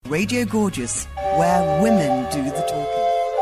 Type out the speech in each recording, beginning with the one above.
Radio Gorgeous, where women do the talking.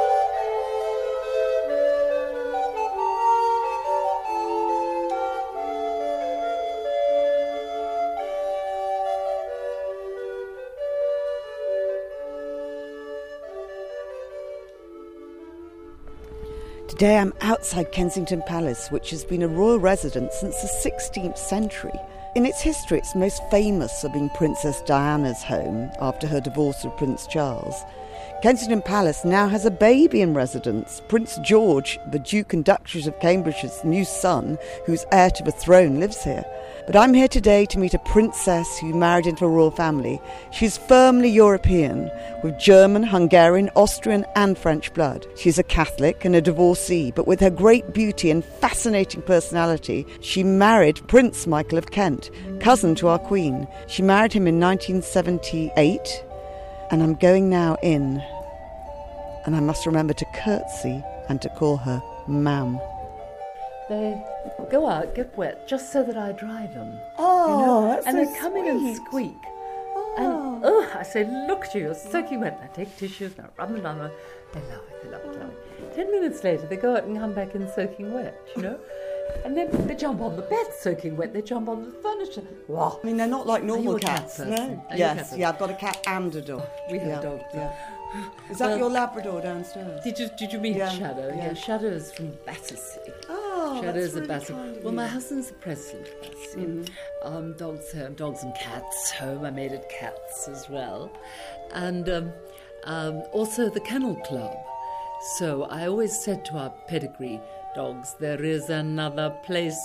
Today I'm outside Kensington Palace, which has been a royal residence since the 16th century. In its history, it's most famous for being Princess Diana's home after her divorce with Prince Charles. Kensington Palace now has a baby in residence. Prince George, the Duke and Duchess of Cambridge's new son, who's heir to the throne, lives here. But I'm here today to meet a princess who married into a royal family. She's firmly European, with German, Hungarian, Austrian and French blood. She's a Catholic and a divorcee, but with her great beauty and fascinating personality, she married Prince Michael of Kent, cousin to our Queen. She married him in 1978, and I'm going now in. And I must remember to curtsy and to call her ma'am. They go out, get wet, just so that I dry them. Oh, that's and so they come in and squeak. And I say, look at you, you're soaking wet. And I take tissues and I rub them down. They love it, they love it, love it. 10 minutes later, they go out and come back in soaking wet, And then they jump on the bed soaking wet, they jump on the furniture. Wow. I mean, they're not like normal cats. No? Yes, I've got a cat and a dog. We have a dog. Yeah. Is that your Labrador downstairs? Did you meet Shadow? Yeah. Shadow's from Battersea. Oh, Shadow's that's at Battersea. really kind of Well, you. my husband's the president of Battersea. Dogs and cats home. I made it cats as well. And also the Kennel Club. So I always said to our pedigree dogs, there is another place,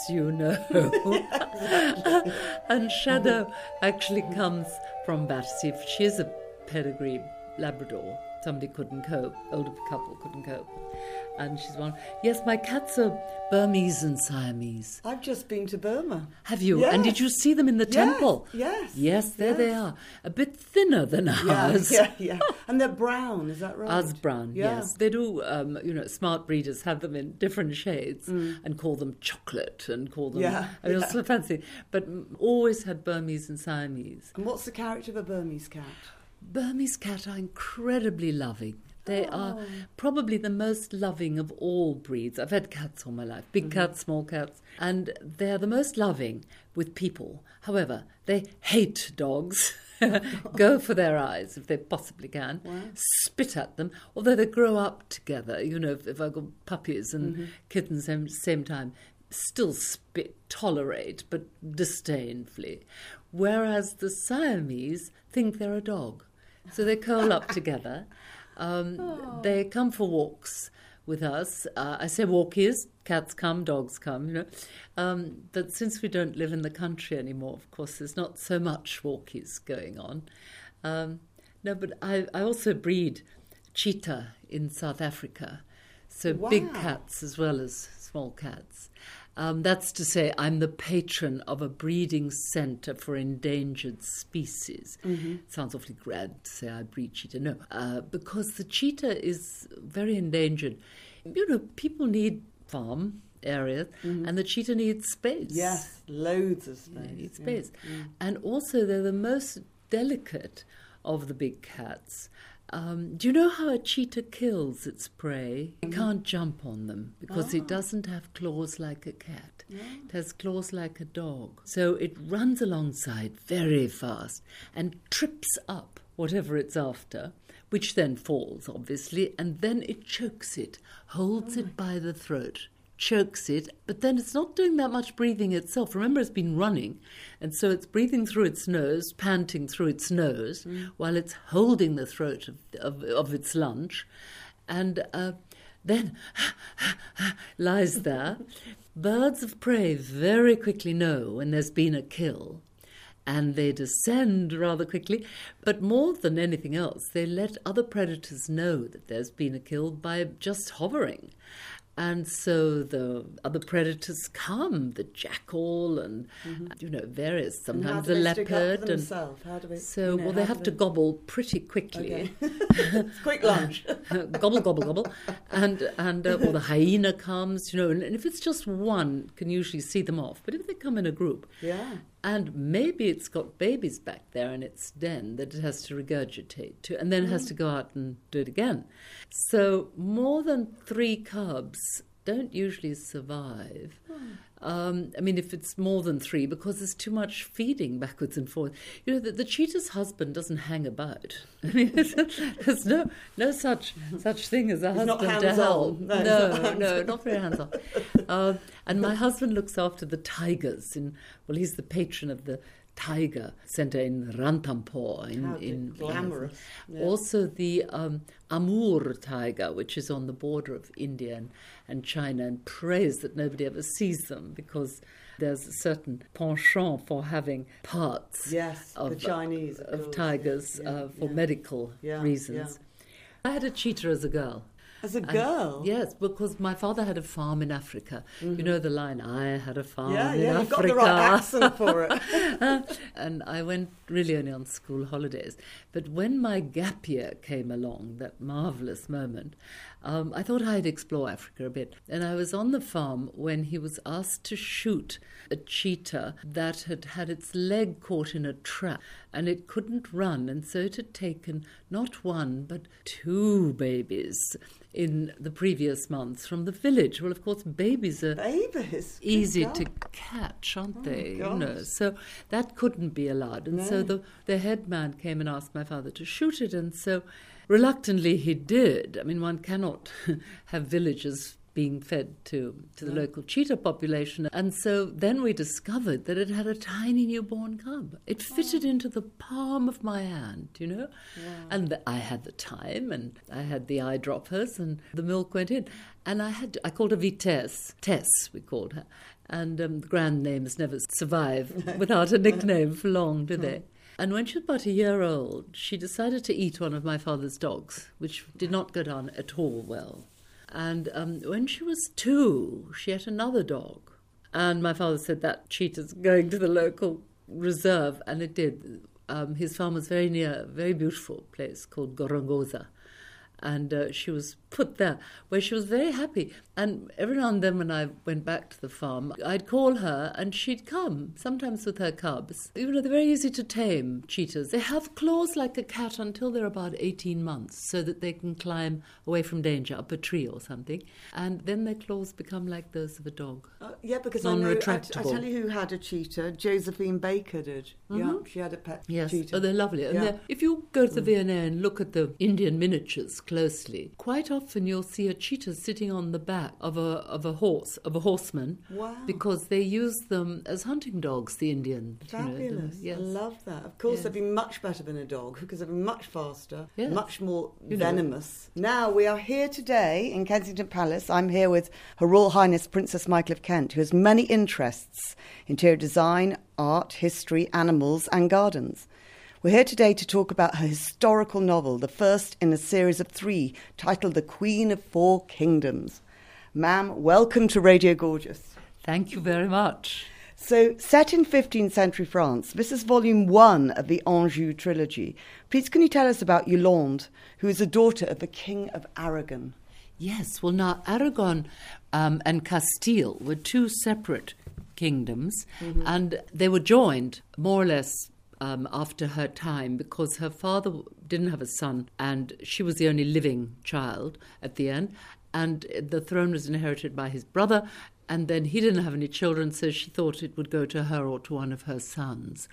And Shadow actually comes from Battersea. She is a pedigree Labrador. Somebody couldn't cope, older couple couldn't cope. And she's one. Yes, my cats are Burmese and Siamese. I've just been to Burma. Have you? Yes. And did you see them in the temple? Yes. Yes, there they are. A bit thinner than ours. Yeah. And they're brown, is that right? Ours brown, Yeah. yes. They do, smart breeders have them in different shades and call them chocolate and call them... It's so fancy. But always had Burmese and Siamese. And what's the character of a Burmese cat? Burmese cat are incredibly loving. They are probably the most loving of all breeds. I've had cats all my life, big cats, small cats, and they're the most loving with people. However, they hate dogs, go for their eyes if they possibly can, spit at them, although they grow up together. If I've got puppies and kittens at the same time, still spit, tolerate, but disdainfully. Whereas the Siamese think they're a dog. So they curl up together. They come for walks with us. I say walkies, cats come, dogs come, But since we don't live in the country anymore, of course, there's not so much walkies going on. But I also breed cheetah in South Africa. So big cats as well as small cats. That's to say, I'm the patron of a breeding centre for endangered species. Sounds awfully grand to say I breed cheetah. No, because the cheetah is very endangered. People need farm areas, and the cheetah needs space. Yes, loads of space. They need space. And also, they're the most delicate of the big cats. Do you know how a cheetah kills its prey? It can't jump on them because it doesn't have claws like a cat. It has claws like a dog. So it runs alongside very fast and trips up whatever it's after, which then falls, obviously, and then it chokes it, holds it by the throat, chokes it, but then it's not doing that much breathing itself. Remember, it's been running, and so it's breathing through its nose, panting through its nose, while it's holding the throat of its lunch, and then lies there. Birds of prey very quickly know when there's been a kill, and they descend rather quickly. But more than anything else, they let other predators know that there's been a kill by just hovering. And so the other predators come, the jackal and, various, sometimes the leopard. They have to gobble pretty quickly. Okay. Quick lunch. Gobble, gobble, gobble. And or the hyena comes, and if it's just one, can usually see them off. But if they come in a group, And maybe it's got babies back there in its den that it has to regurgitate to, and then it has to go out and do it again. So more than 3 cubs don't usually survive. I mean, if it's more than 3, because there's too much feeding backwards and forwards. You know, the cheetah's husband doesn't hang about. I mean, there's no such thing as a husband to help. No, not very hands-on. And my husband looks after the tigers. He's the patron of the tiger centre in Ranthambore. In glamorous. Yeah. Also the Amur tiger, which is on the border of India and China, and prays that nobody ever sees them because there's a certain penchant for having parts of the Chinese of tigers for medical reasons. I had a cheetah as a girl. As a girl? Yes, because my father had a farm in Africa. Mm-hmm. You know the line, I had a farm in Africa. Yeah, you've got the right accent for it. And I went really only on school holidays. But when my gap year came along, that marvellous moment, I thought I'd explore Africa a bit. And I was on the farm when he was asked to shoot a cheetah that had had its leg caught in a trap and it couldn't run. And so it had taken not 1 but 2 babies in the previous months from the village. Well, of course, babies are easy to catch, aren't they? You know, so that couldn't be allowed. And so the head man came and asked my father to shoot it, and so reluctantly he did. I mean, one cannot have villagers being fed to the local cheetah population. And so then we discovered that it had a tiny newborn cub. It fitted into the palm of my hand, you know. Wow. And I had the time, and I had the eyedroppers, and the milk went in. And I called her Vitesse. Tess, we called her. And the grand names never survive without a nickname for long, do they? And when she was about a year old, she decided to eat one of my father's dogs, which did not go down at all well. And when she was 2, she ate another dog. And my father said, that cheetah's going to the local reserve. And it did. His farm was very near a very beautiful place called Gorongosa. And she was put there, where she was very happy. And every now and then when I went back to the farm, I'd call her and she'd come, sometimes with her cubs. You know, they're very easy to tame, cheetahs. They have claws like a cat until they're about 18 months, so that they can climb away from danger, up a tree or something. And then their claws become like those of a dog. Yeah, because I tell you who had a cheetah. Josephine Baker did. Mm-hmm. Yeah, she had a pet cheetah. Oh, they're lovely. And if you go to the V&A and look at the Indian miniatures closely, quite often you'll see a cheetah sitting on the back of a horseman. Wow. Because they use them as hunting dogs, the Indian. Fabulous. I love that. Of course, they'd be much better than a dog because they'd be much faster, much more venomous. Now, we are here today in Kensington Palace. I'm here with Her Royal Highness Princess Michael of Kent, who has many interests: interior design, art, history, animals and gardens. We're here today to talk about her historical novel, the first in a series of 3, titled The Queen of 4 Kingdoms. Ma'am, welcome to Radio Gorgeous. Thank you very much. So, set in 15th century France, this is volume 1 of the Anjou trilogy. Please, can you tell us about Yolande, who is a daughter of the King of Aragon? Yes, well now, Aragon and Castile were 2 separate kingdoms, and they were joined more or less after her time, because her father didn't have a son and she was the only living child at the end, and the throne was inherited by his brother, and then he didn't have any children, so she thought it would go to her or to one of her sons.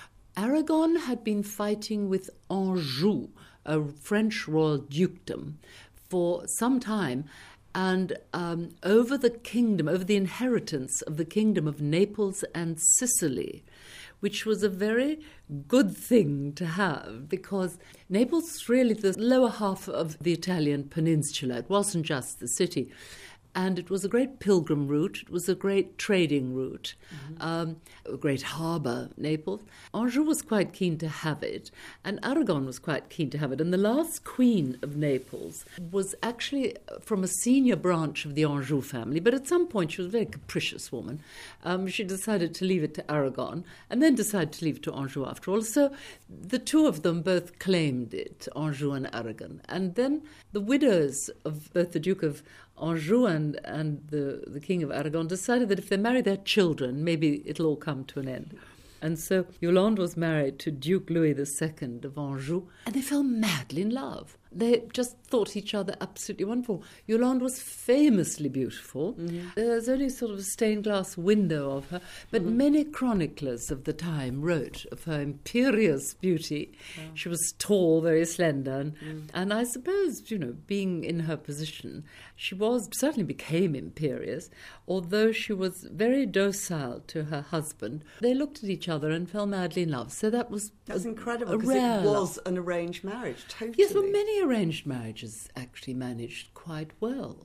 Aragon had been fighting with Anjou, a French royal dukedom, for some time, and over the inheritance of the kingdom of Naples and Sicily, which was a very good thing to have, because Naples was really the lower half of the Italian peninsula. It wasn't just the city. And it was a great pilgrim route. It was a great trading route, a great harbour, Naples. Anjou was quite keen to have it, and Aragon was quite keen to have it. And the last queen of Naples was actually from a senior branch of the Anjou family, but at some point she was a very capricious woman. She decided to leave it to Aragon, and then decided to leave it to Anjou after all. So the 2 of them both claimed it, Anjou and Aragon. And then the widows of both the Duke of Anjou and the King of Aragon decided that if they marry their children, maybe it'll all come to an end. And so Yolande was married to Duke Louis II of Anjou, and they fell madly in love. They just thought each other absolutely wonderful. Yolande was famously beautiful. Mm-hmm. There's only sort of a stained glass window of her, but many chroniclers of the time wrote of her imperious beauty. Yeah. She was tall, very slender, and I suppose, being in her position, she certainly became imperious, although she was very docile to her husband. They looked at each other and fell madly in love. So that's incredible, because it was an arranged marriage, totally. Yes, well, many arranged marriages actually managed quite well,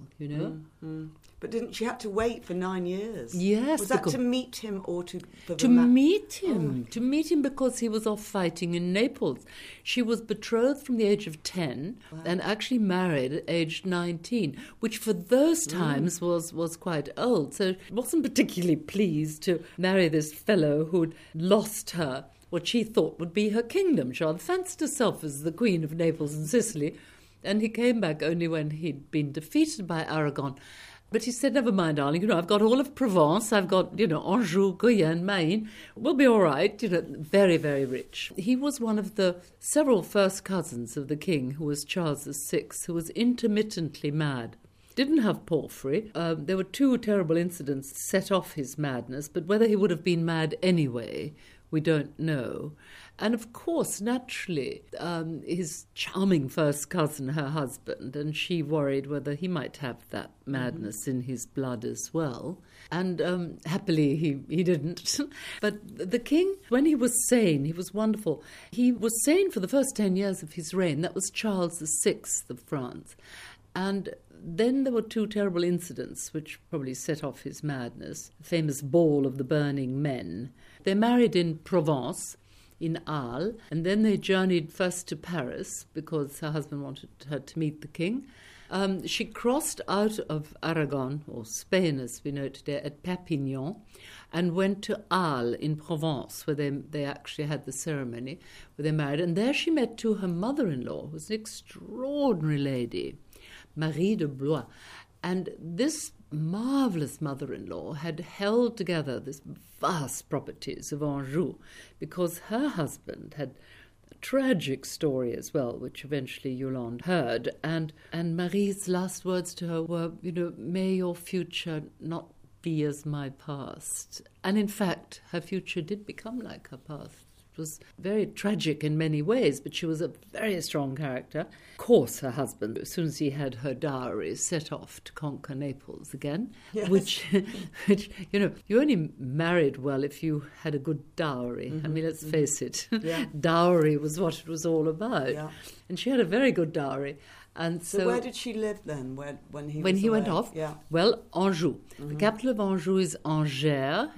But didn't she have to wait for 9 years? Yes. Was that to meet him or to meet him? Oh. To meet him because he was off fighting in Naples. She was betrothed from the age of 10 and actually married at age 19, which for those times was quite old. So she wasn't particularly pleased to marry this fellow who'd lost her what she thought would be her kingdom. She fancied herself as the Queen of Naples and Sicily, and he came back only when he'd been defeated by Aragon. But he said, never mind, darling, I've got all of Provence, I've got, Anjou, Guyenne, Maine, we'll be all right, very, very rich. He was one of the several first cousins of the king, who was Charles VI, who was intermittently mad. Didn't have porphyry. There were 2 terrible incidents that set off his madness, but whether he would have been mad anyway, we don't know. And of course, naturally, his charming first cousin, her husband, and she worried whether he might have that madness in his blood as well. And happily, he didn't. But the king, when he was sane, he was wonderful. He was sane for the first 10 years of his reign. That was Charles VI of France. And then there were 2 terrible incidents which probably set off his madness. The famous Ball of the Burning Men. They married in Provence, in Arles, and then they journeyed first to Paris because her husband wanted her to meet the king. She crossed out of Aragon, or Spain as we know today, at Perpignan, and went to Arles in Provence, where they actually had the ceremony, where they married. And there she met to her mother-in-law, who was an extraordinary lady, Marie de Blois. And this marvellous mother-in-law had held together this vast properties of Anjou because her husband had a tragic story as well, which eventually Yolande heard. And Marie's last words to her were, may your future not be as my past. And in fact, her future did become like her past. Was very tragic in many ways, but she was a very strong character. Of course, her husband, as soon as he had her dowry, set off to conquer Naples again, yes. which you only married well if you had a good dowry. Mm-hmm. I mean, let's face it, dowry was what it was all about. Yeah. And she had a very good dowry. And so where did she live then when he went off? Yeah. Well, Anjou. Mm-hmm. The capital of Anjou is Angers,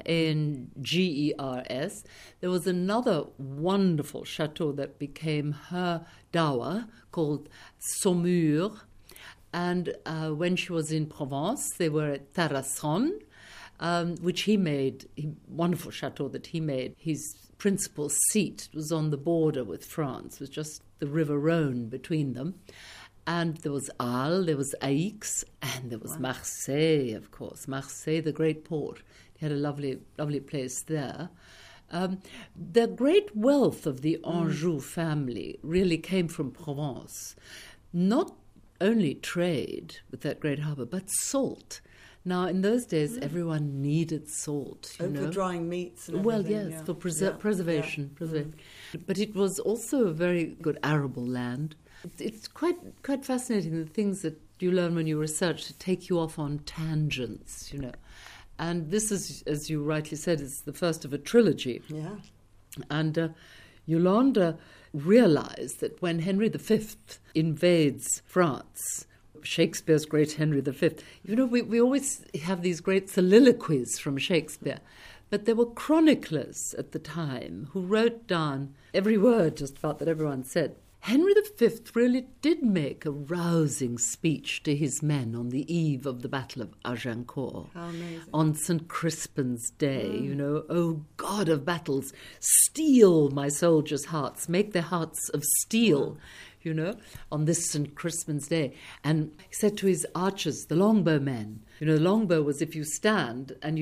Gers. There was another wonderful chateau that became her dower called Saumur. And when she was in Provence, they were at Tarascon, which he made, wonderful chateau that he made. His principal seat was on the border with France. It was just the River Rhone between them. And there was Arles, there was Aix, and there was Marseille, of course. Marseille, the great port. He had a lovely, lovely place there. The great wealth of the Anjou family really came from Provence. Not only trade with that great harbour, but salt. Now, in those days, everyone needed salt. For drying meats and everything. Well, yes, for preservation. But it was also a very good arable land. It's quite fascinating, the things that you learn when you research to take you off on tangents, And this is, as you rightly said, is the first of a trilogy. Yeah. And Yolande realised that when Henry V invades France, Shakespeare's great Henry V, we always have these great soliloquies from Shakespeare. But there were chroniclers at the time who wrote down every word just about that everyone said. Henry V really did make a rousing speech to his men on the eve of the Battle of Agincourt. How amazing. On St. Crispin's Day, O God of battles, steel my soldiers' hearts, make their hearts of steel, on this St. Crispin's Day. And he said to his archers, the longbow men, the longbow was if you stand and you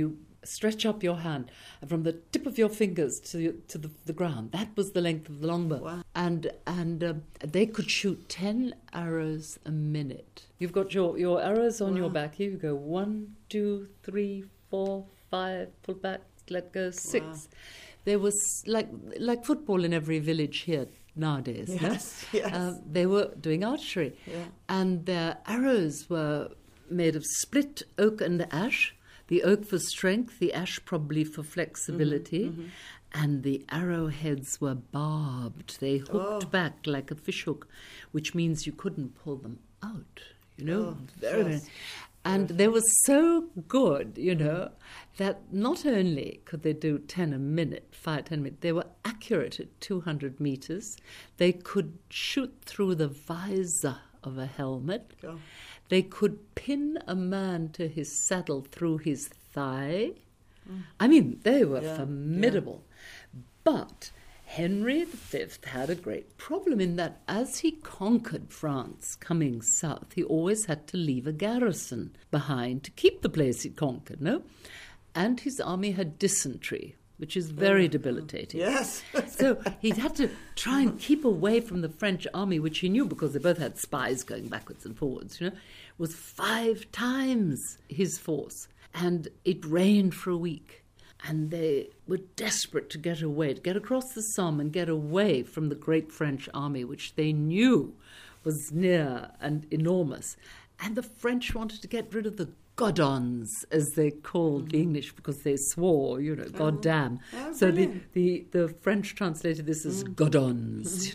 stretch up your hand, and from the tip of your fingers to the ground. That was the length of the longbow. Wow. And they could shoot 10 arrows a minute. You've got your arrows on your back. Here you go. 1, 2, 3, 4, 5. Pull back. Let go. 6. Wow. There was like football in every village here nowadays. Yes, no? yes. They were doing archery. Yeah. And their arrows were made of split oak and ash. The oak for strength, the ash probably for flexibility. Mm-hmm, mm-hmm. And the arrowheads were barbed. They hooked back like a fishhook, which means you couldn't pull them out. Very. And they were so good, that not only could they do 10 a minute, 5, 10 a minute, they were accurate at 200 meters. They could shoot through the visor of a helmet. Oh. They could pin a man to his saddle through his thigh. Mm. I mean, they were formidable. Yeah. But Henry V had a great problem in that as he conquered France coming south, he always had to leave a garrison behind to keep the place he conquered, no? And his army had dysentery, which is very debilitating. Yes. So he had to try and keep away from the French army, which he knew because they both had spies going backwards and forwards, was 5 times his force. And it rained for a week. And they were desperate to get away, to get across the Somme and get away from the great French army, which they knew was near and enormous. And the French wanted to get rid of the Godons, as they called the English, because they swore, goddamn. Oh, so the French translated this as Godons,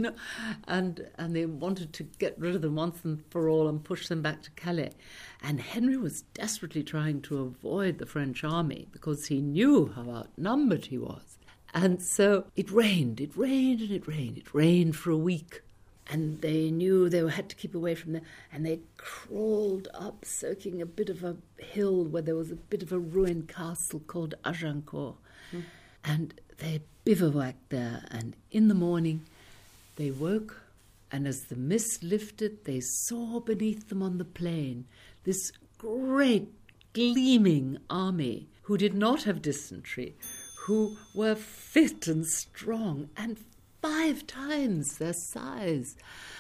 and they wanted to get rid of them once and for all and push them back to Calais. And Henry was desperately trying to avoid the French army because he knew how outnumbered he was. And so it rained, and it rained. It rained for a week. And they knew they had to keep away from there. And they crawled up, soaking a bit of a hill where there was a bit of a ruined castle called Agincourt. Mm. And they bivouacked there. And in the morning, they woke. And as the mist lifted, they saw beneath them on the plain this great gleaming army who did not have dysentery, who were fit and strong and 5 times their size.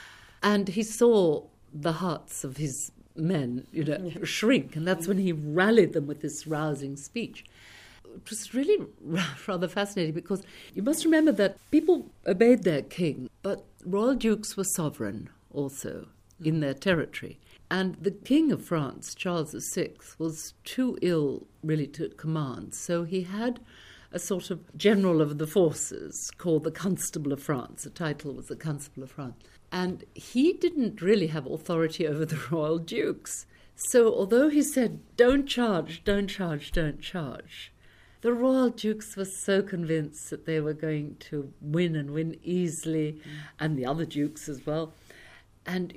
And he saw the hearts of his men, shrink, and that's when he rallied them with this rousing speech. It was really rather fascinating because you must remember that people obeyed their king, but royal dukes were sovereign also in their territory. And the King of France, Charles VI, was too ill really to command, so he had a sort of general of the forces called the Constable of France. The title was the Constable of France. And he didn't really have authority over the royal dukes. So although he said, don't charge, don't charge, don't charge, the royal dukes were so convinced that they were going to win and win easily, and the other dukes as well. And,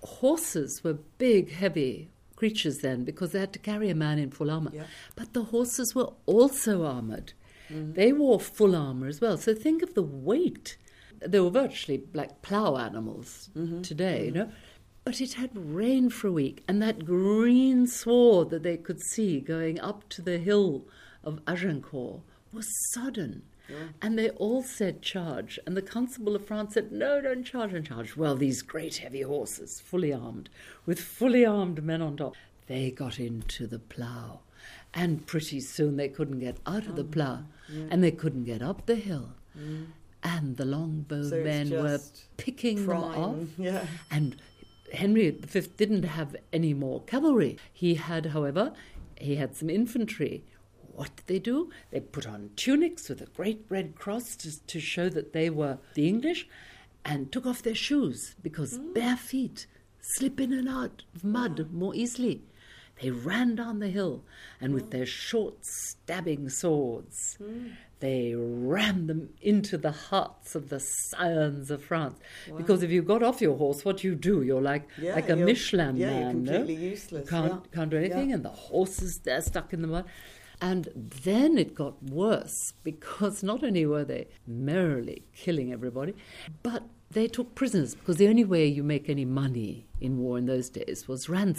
horses were big, heavy creatures then because they had to carry a man in full armour. Yeah. But the horses were also armoured. Mm. They wore full armour as well. So think of the weight. They were virtually like plough animals today, But it had rained for a week, and that green sward that they could see going up to the hill of Agincourt was sodden. Yeah. And they all said charge, and the Constable of France said, no, don't charge, don't charge. Well, these great heavy horses, fully armed, with fully armed men on top, they got into the plough. And pretty soon they couldn't get out of the plough, and they couldn't get up the hill. Mm. And the longbow men were picking them off. Yeah. And Henry V didn't have any more cavalry. He had, however, some infantry. What did they do? They put on tunics with a great red cross to show that they were the English, and took off their shoes because bare feet slip in and out of mud more easily. They ran down the hill, and with their short stabbing swords, they rammed them into the hearts of the scions of France. Wow. Because if you got off your horse, what do? You're like a Michelin man. You're completely useless. Can't do anything, and the horses, they're stuck in the mud. And then it got worse, because not only were they merrily killing everybody, but they took prisoners, because the only way you make any money in war in those days was ransom.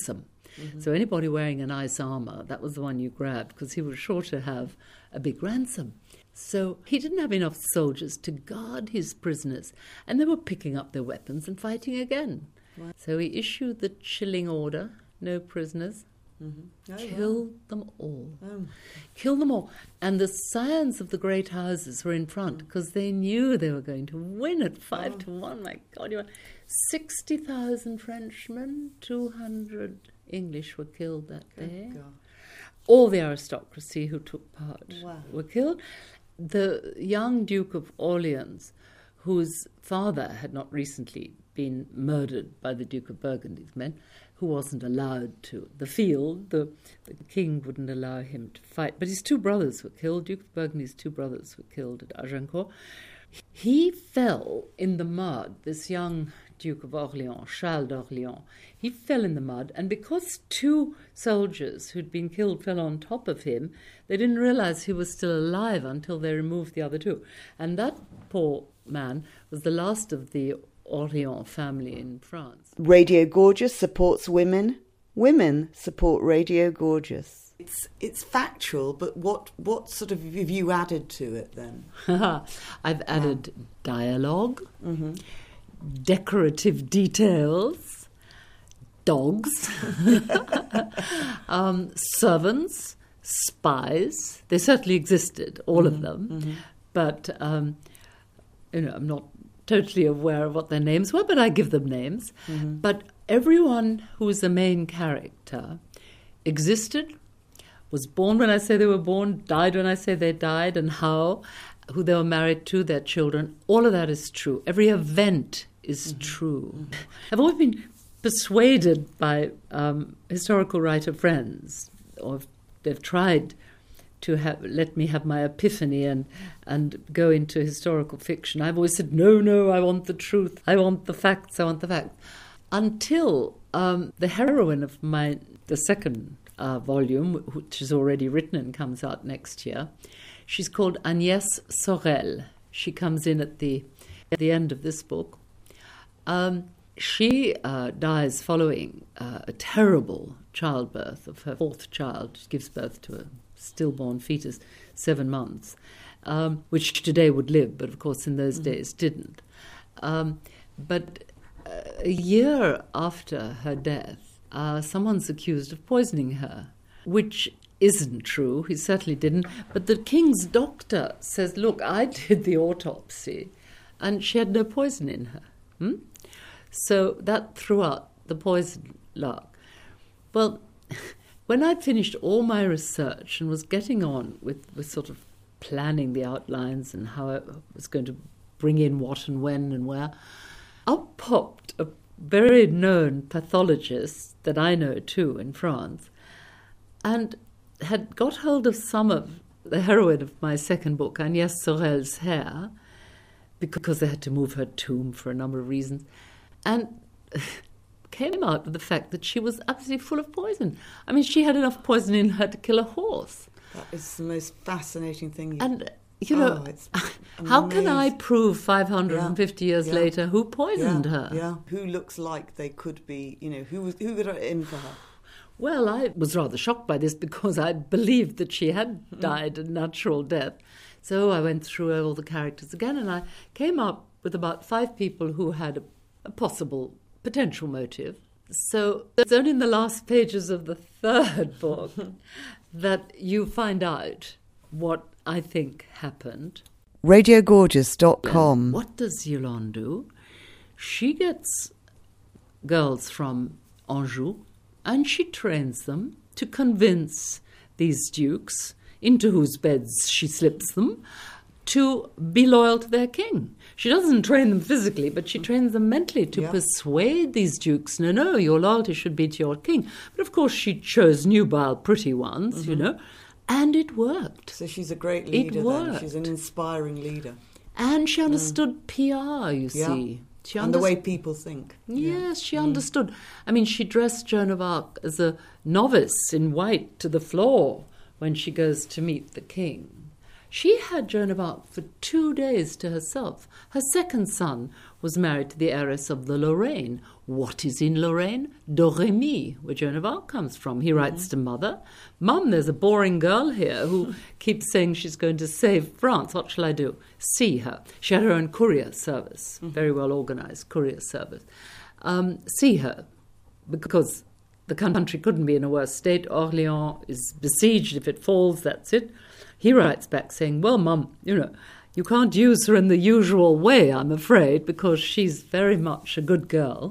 So anybody wearing a nice armour, that was the one you grabbed, because he was sure to have a big ransom. So he didn't have enough soldiers to guard his prisoners, and they were picking up their weapons and fighting again. Wow. So he issued the chilling order, no prisoners, kill them all. Kill them all. And the scions of the great houses were in front, because they knew they were going to win at 5-1. My God, 60,000 Frenchmen, 200 English were killed that day. God. All the aristocracy who took part were killed. The young Duke of Orleans, whose father had not recently been murdered by the Duke of Burgundy's men, who wasn't allowed to the field, the king wouldn't allow him to fight, but his two brothers were killed. Duke of Burgundy's two brothers were killed at Agincourt. He fell in the mud, this young Duke of Orleans, Charles d'Orléans. He fell in the mud, and because two soldiers who'd been killed fell on top of him, they didn't realize he was still alive until they removed the other two. And that poor man was the last of the Orléans family in France. Radio Gorgeous supports women. Women support Radio Gorgeous. It's factual, but what sort of have you added to it then? I've added dialogue, decorative details, dogs, servants, spies. They certainly existed, all of them, but I'm not totally aware of what their names were, but I give them names. But everyone who was the main character existed, was born when I say they were born, died when I say they died, and how, who they were married to, their children. All of that is true. Every event is true. I've always been persuaded by historical writer friends, or they've tried to let me have my epiphany and go into historical fiction. I've always said, no, I want the truth. I want the facts. Until the heroine of the second volume, which is already written and comes out next year, she's called Agnès Sorel. She comes in at the end of this book. She dies following a terrible childbirth of her fourth child. She gives birth to a stillborn fetus, 7 months, which today would live, but of course in those days didn't. But a year after her death, someone's accused of poisoning her, which isn't true. He certainly didn't. But the king's doctor says, look, I did the autopsy, and she had no poison in her. So that threw out the poison lark. Well, when I'd finished all my research and was getting on with sort of planning the outlines and how I was going to bring in what and when and where, up popped a very known pathologist that I know too in France, and had got hold of some of the heroine of my second book, Agnès Sorel's hair, because they had to move her tomb for a number of reasons, and came out with the fact that she was absolutely full of poison. I mean, she had enough poison in her to kill a horse. That is the most fascinating thing. And, it's how can I prove 550 years later who poisoned her? Yeah, who looks like they could be, who got it in for her? Well, I was rather shocked by this because I believed that she had died a natural death. So I went through all the characters again, and I came up with about 5 people who had a possible potential motive. So it's only in the last pages of the third book that you find out what I think happened. RadioGorgeous.com. What does Yolande do? She gets girls from Anjou and she trains them to convince these dukes, into whose beds she slips them, to be loyal to their king. She doesn't train them physically, but she trains them mentally to persuade these dukes, no, your loyalty should be to your king. But of course she chose nubile pretty ones, and it worked. So she's a great leader then. She's an inspiring leader. And she understood PR, you see. And the way people think. Yes, she understood. I mean, she dressed Joan of Arc as a novice in white to the floor when she goes to meet the king. She had Joan of Arc for 2 days to herself. Her second son was married to the heiress of the Lorraine. What is in Lorraine? Domremy, where Joan of Arc comes from. He writes to Mother, Mum, there's a boring girl here who keeps saying she's going to save France. What shall I do? See her. She had her own courier service, very well organised courier service. See her, because the country couldn't be in a worse state. Orléans is besieged. If it falls, that's it. He writes back saying, well, Mum, you can't use her in the usual way, I'm afraid, because she's very much a good girl.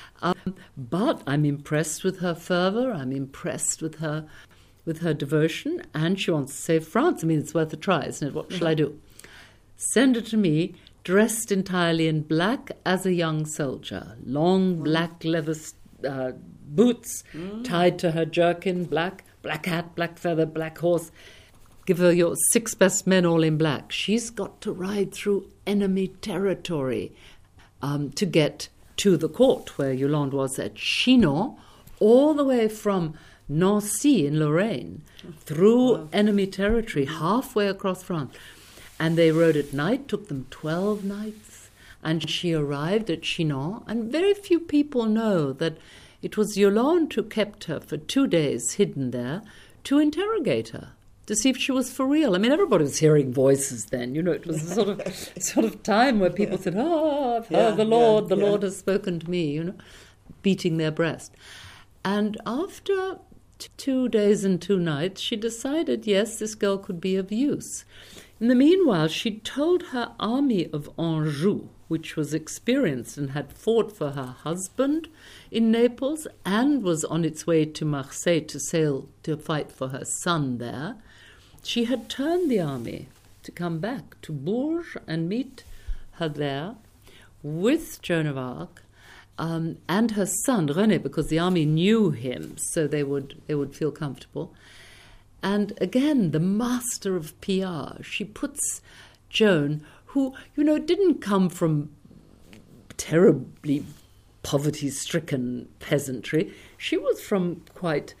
But I'm impressed with her fervour. I'm impressed with her devotion, and she wants to save France. I mean, it's worth a try, isn't it? What shall I do? Send her to me, dressed entirely in black as a young soldier. Long black leather boots tied to her jerkin, black hat, black feather, black horse. Give her your 6 best men all in black. She's got to ride through enemy territory to get to the court where Yolande was at Chinon, all the way from Nancy in Lorraine, through enemy territory, halfway across France. And they rode at night, took them 12 nights, and she arrived at Chinon, and very few people know that it was Yolande who kept her for 2 days hidden there to interrogate her, to see if she was for real. I mean, everybody was hearing voices then. It was a sort of time where people said, I've heard the Lord has spoken to me, beating their breast. And after 2 days and 2 nights, she decided, yes, this girl could be of use. In the meanwhile, she told her army of Anjou, which was experienced and had fought for her husband in Naples and was on its way to Marseille to fight for her son there. She had turned the army to come back to Bourges and meet her there with Joan of Arc and her son, René, because the army knew him, so they would feel comfortable. And again, the master of PR, she puts Joan, who, didn't come from terribly poverty-stricken peasantry. She was from quite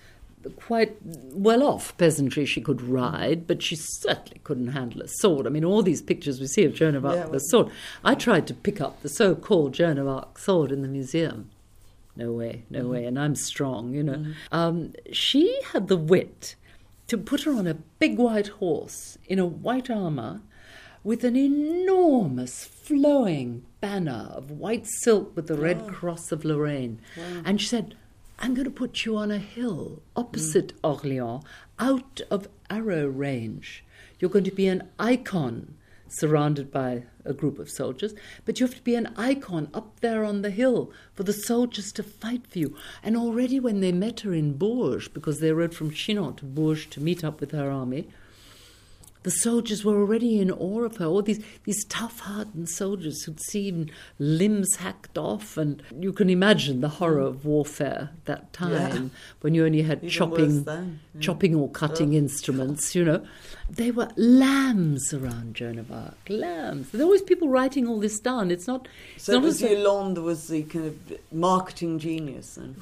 well-off peasantry. She could ride, but she certainly couldn't handle a sword. I mean, all these pictures we see of Joan of Arc with a sword. I tried to pick up the so-called Joan of Arc sword in the museum. No way. And I'm strong, She had the wit to put her on a big white horse in a white armour with an enormous flowing banner of white silk with the Red Cross of Lorraine. Wow. And she said, I'm going to put you on a hill opposite Orléans, out of arrow range. You're going to be an icon surrounded by a group of soldiers, but you have to be an icon up there on the hill for the soldiers to fight for you. And already when they met her in Bourges, because they rode from Chinon to Bourges to meet up with her army, the soldiers were already in awe of her, all these tough-hardened soldiers who'd seen limbs hacked off, and you can imagine the horror of warfare that time when you only had chopping or cutting instruments, They were lambs around Joan of Arc, lambs. There were always people writing all this down. Yolande was the kind of marketing genius. And,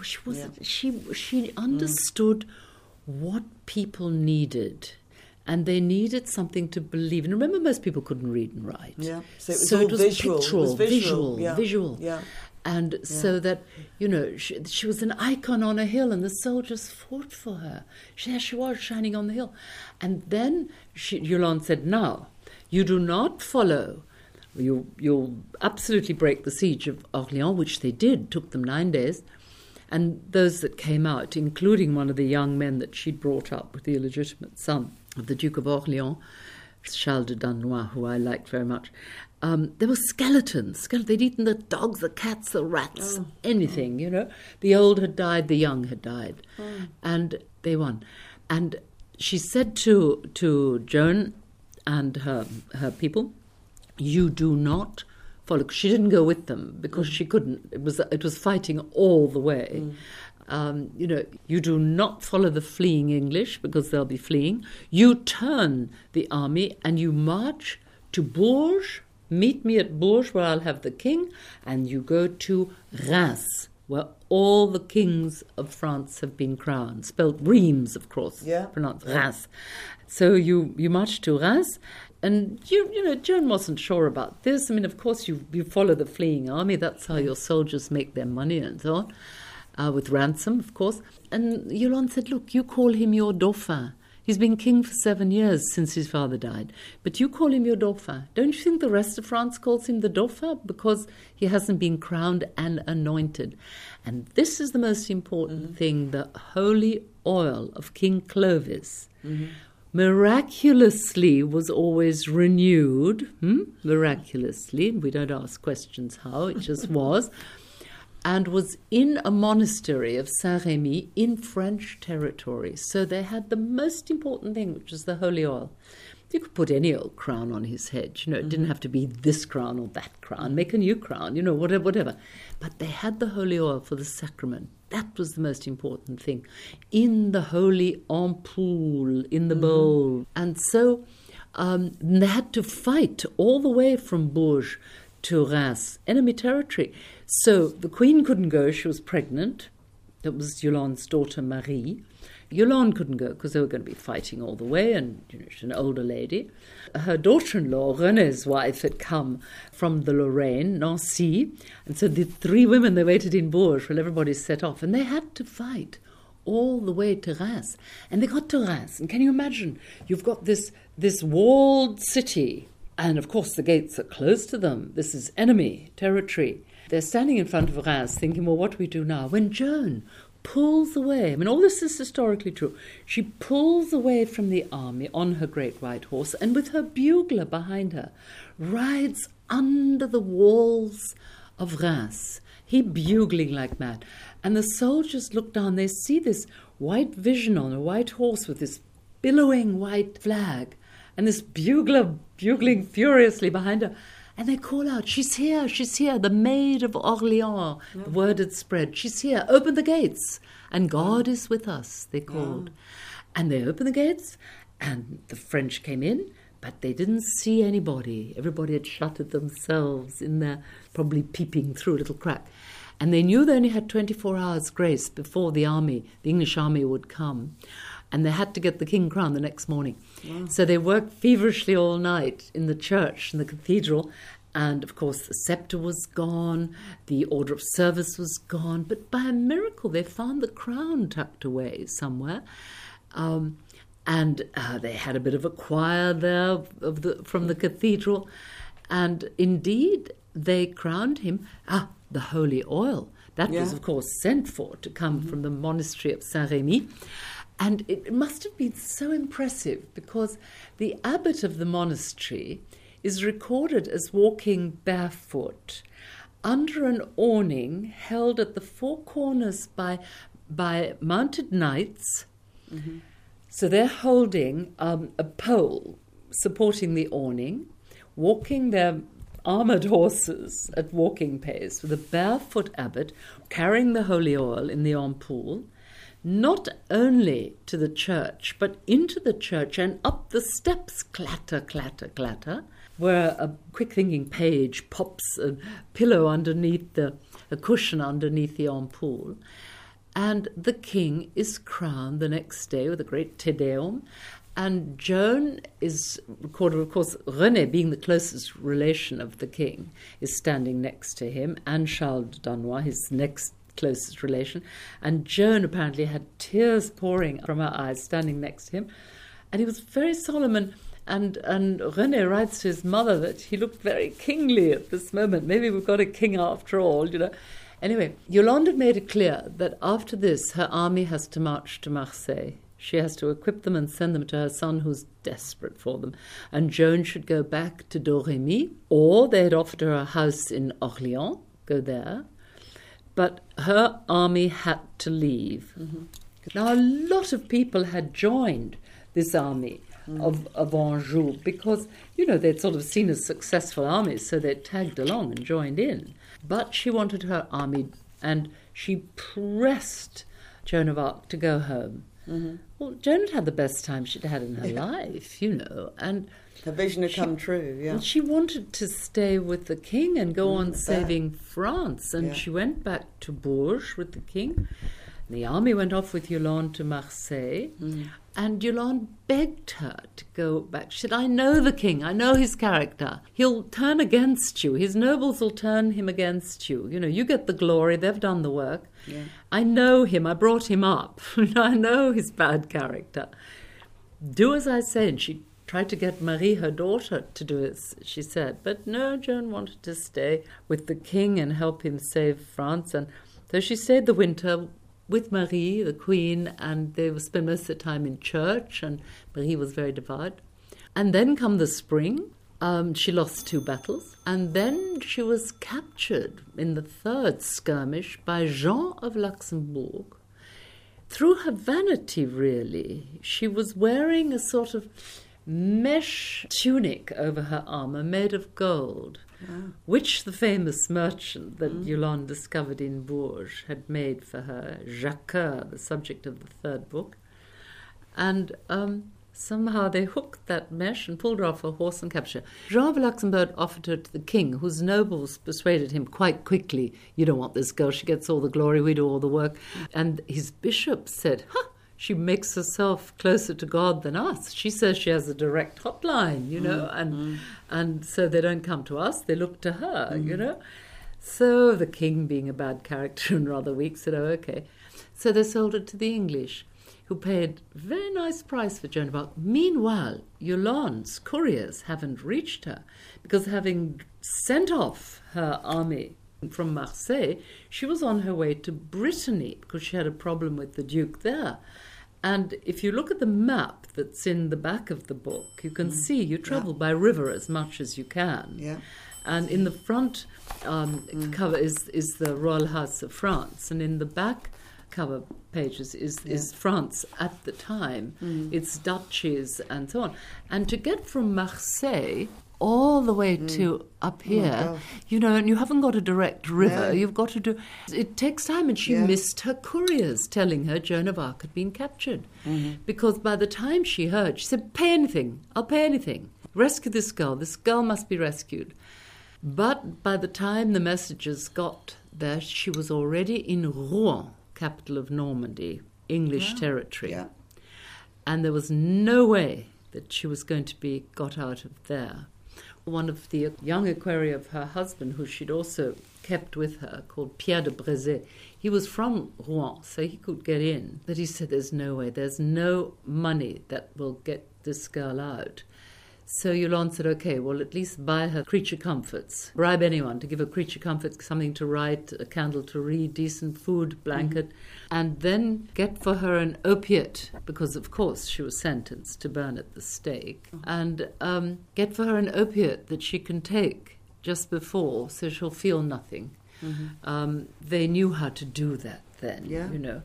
she understood what people needed. And they needed something to believe in. Remember, most people couldn't read and write. Yeah. So it was visual. Visual. Yeah. And so that, she was an icon on a hill, and the soldiers fought for her. There she was, shining on the hill. And then Yolande said, now, you do not follow. You'll absolutely break the siege of Orléans, which they did. Took them 9 days. And those that came out, including one of the young men that she'd brought up with the illegitimate son of the Duke of Orléans, Charles de Dunois, who I liked very much. There were skeletons. They'd eaten the dogs, the cats, the rats, anything, The old had died, the young had died. And they won. And she said to Joan and her people, you do not follow. She didn't go with them because she couldn't. It was fighting all the way. You do not follow the fleeing English because they'll be fleeing. You turn the army and you march to Bourges. Meet me at Bourges where I'll have the king, and you go to Reims where all the kings of France have been crowned. Spelled Reims, of course. Yeah. Pronounced Reims. So you march to Reims. And, Joan wasn't sure about this. I mean, of course, you follow the fleeing army. That's how your soldiers make their money and so on, with ransom, of course. And Yolande said, look, you call him your Dauphin. He's been king for 7 years since his father died. But you call him your Dauphin. Don't you think the rest of France calls him the Dauphin? Because he hasn't been crowned and anointed. And this is the most important thing, the holy oil of King Clovis. Miraculously was always renewed, miraculously, we don't ask questions how, it just was, and was in a monastery of Saint-Rémy in French territory. So they had the most important thing, which is the holy oil. You could put any old crown on his head, it didn't have to be this crown or that crown, make a new crown, whatever. But they had the holy oil for the sacrament. That was the most important thing. In the holy ampoule, in the bowl. And so they had to fight all the way from Bourges to Reims, enemy territory. So the queen couldn't go, she was pregnant. That was Yolande's daughter, Marie. Yolande couldn't go because they were going to be fighting all the way, and she's an older lady. Her daughter-in-law, René's wife, had come from the Lorraine, Nancy, and so the 3 women, they waited in Bourges while everybody set off, and they had to fight all the way to Reims. And they got to Reims, and can you imagine? You've got this walled city, and of course the gates are closed to them. This is enemy territory. They're standing in front of Reims thinking, well, what do we do now? When Joan pulls away, I mean, all this is historically true, she pulls away from the army on her great white horse and with her bugler behind her, rides under the walls of Reims, he bugling like mad. And the soldiers look down, they see this white vision on a white horse with this billowing white flag and this bugler bugling furiously behind her. And they call out, she's here, the Maid of Orléans. The word had spread, she's here, open the gates. And God is with us, they called. And they opened the gates, and the French came in, but they didn't see anybody. Everybody had shuttered themselves in there, probably peeping through a little crack. And they knew they only had 24 hours grace before the English army would come. And they had to get the king crowned the next morning. Wow. So they worked feverishly all night in the church, in the cathedral, and of course the scepter was gone, the order of service was gone, but by a miracle they found the crown tucked away somewhere. And they had a bit of a choir there from the cathedral, and indeed they crowned him. The holy oil, that was of course sent for to come from the monastery of Saint-Rémy. And it must have been so impressive because the abbot of the monastery is recorded as walking barefoot under an awning held at the 4 corners by mounted knights. So they're holding a pole supporting the awning, walking their armoured horses at walking pace with a barefoot abbot carrying the holy oil in the ampoule, not only to the church, but into the church and up the steps, clatter, clatter, clatter, where a quick-thinking page pops a pillow underneath a cushion underneath the ampoule. And the king is crowned the next day with a great Te Deum. And Joan is recorded, of course, René, being the closest relation of the king, is standing next to him, and Charles de Dunois, his next closest relation, and Joan apparently had tears pouring from her eyes standing next to him, and he was very solemn, and René writes to his mother that he looked very kingly at this moment. Maybe we've got a king after all, Anyway, Yolande had made it clear that after this her army has to march to Marseille. She has to equip them and send them to her son, who's desperate for them. And Joan should go back to Domremy, or they had offered her a house in Orléans, go there. But her army had to leave. Now, a lot of people had joined this army of Anjou because, they'd sort of seen as successful armies, so they tagged along and joined in. But she wanted her army, and she pressed Joan of Arc to go home. Well, Joan had the best time she'd had in her life, and her vision had come true, Well, she wanted to stay with the king and go on saving France, and she went back to Bourges with the king. The army went off with Yolande to Marseille, And Yolande begged her to go back. She said, I know the king, I know his character. He'll turn against you. His nobles will turn him against you. You know, you get the glory, they've done the work. Yeah. I know him, I brought him up. I know his bad character. Do as I say. And she tried to get Marie, her daughter, to do as she said. But no, Joan wanted to stay with the king and help him save France. And so she stayed the winter with Marie, the queen, and they would spend most of the time in church, and Marie was very devout. And then come the spring, she lost 2 battles, and then she was captured in the 3rd skirmish by Jean of Luxembourg. Through her vanity, really, she was wearing a sort of mesh tunic over her armour made of gold, which the famous merchant that Yolande discovered in Bourges had made for her, Jacques, the subject of the 3rd book. And somehow they hooked that mesh and pulled her off her horse and captured her. Jean of Luxembourg offered her to the king, whose nobles persuaded him quite quickly, you don't want this girl, she gets all the glory, we do all the work. And his bishop said, she makes herself closer to God than us. She says she has a direct hotline, you know, and so they don't come to us, they look to her, you know. So the king, being a bad character and rather weak, said, oh, okay. So they sold it to the English, who paid a very nice price for Joan of Arc. Meanwhile, Yolande's couriers haven't reached her, because having sent off her army from Marseille, she was on her way to Brittany, because she had a problem with the Duke there. And if you look at the map that's in the back of the book, you can see you travel by river as much as you can. Yeah. And in the front cover is the Royal House of France, and in the back cover pages is France at the time, its duchies and so on. And to get from Marseille all the way to up here, you know, and you haven't got a direct river, you've got to do... It takes time, and she missed her couriers telling her Joan of Arc had been captured. Because by the time she heard, she said, pay anything, I'll pay anything. Rescue this girl must be rescued. But by the time the messages got there, she was already in Rouen, capital of Normandy, English territory. Yeah. And there was no way that she was going to be got out of there. One of the young equerry of her husband, who she'd also kept with her, called Pierre de Brézé, he was from Rouen, so he could get in. But he said, there's no way, there's no money that will get this girl out. So Yolande said, okay, well, at least buy her creature comforts. Bribe anyone to give her creature comforts, something to write, a candle to read, decent food, blanket, and then get for her an opiate, because, of course, she was sentenced to burn at the stake, and get for her an opiate that she can take just before, so she'll feel nothing. They knew how to do that then, you know.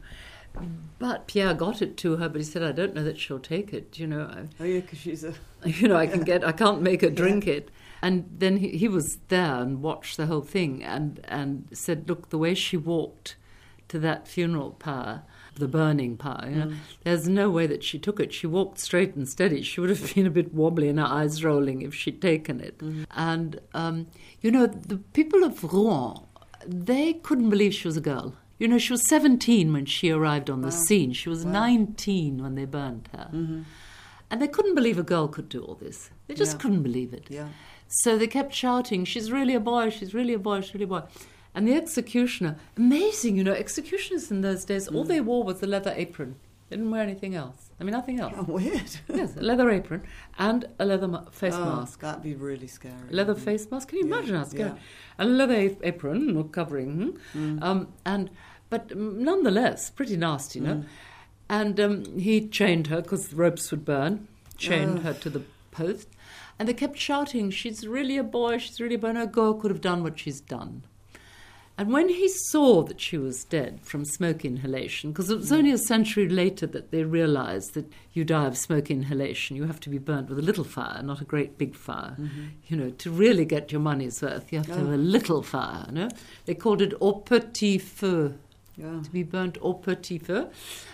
But Pierre got it to her, but he said, I don't know that she'll take it, you know. Oh, yeah, because she's a... You know, I can't make her drink it. And then he was there and watched the whole thing and said, look, the way she walked to that funeral pyre, the burning pyre, you know, there's no way that she took it. She walked straight and steady. She would have been a bit wobbly and her eyes rolling if she'd taken it. And, you know, the people of Rouen, they couldn't believe she was a girl. You know, she was 17 when she arrived on the scene. She was 19 when they burned her. And they couldn't believe a girl could do all this. They just couldn't believe it. So they kept shouting, she's really a boy, she's really a boy, she's really a boy. And the executioner, amazing, you know, executioners in those days, all they wore was a leather apron. They didn't wear anything else. I mean, nothing else. Oh, weird. Yes, a leather apron and a leather face mask. That'd be really scary. Leather face mask? Can you imagine how scary? And a leather apron, covering. But nonetheless, pretty nasty, you know. And he chained her, because the ropes would burn, chained her to the post. And they kept shouting, she's really a boy, she's really a boy. No girl could have done what she's done. And when he saw that she was dead from smoke inhalation, because it was only a century later that they realized that you die of smoke inhalation, you have to be burnt with a little fire, not a great big fire. You know, to really get your money's worth, you have to have a little fire, you know. They called it au petit feu, to be burnt au petit feu.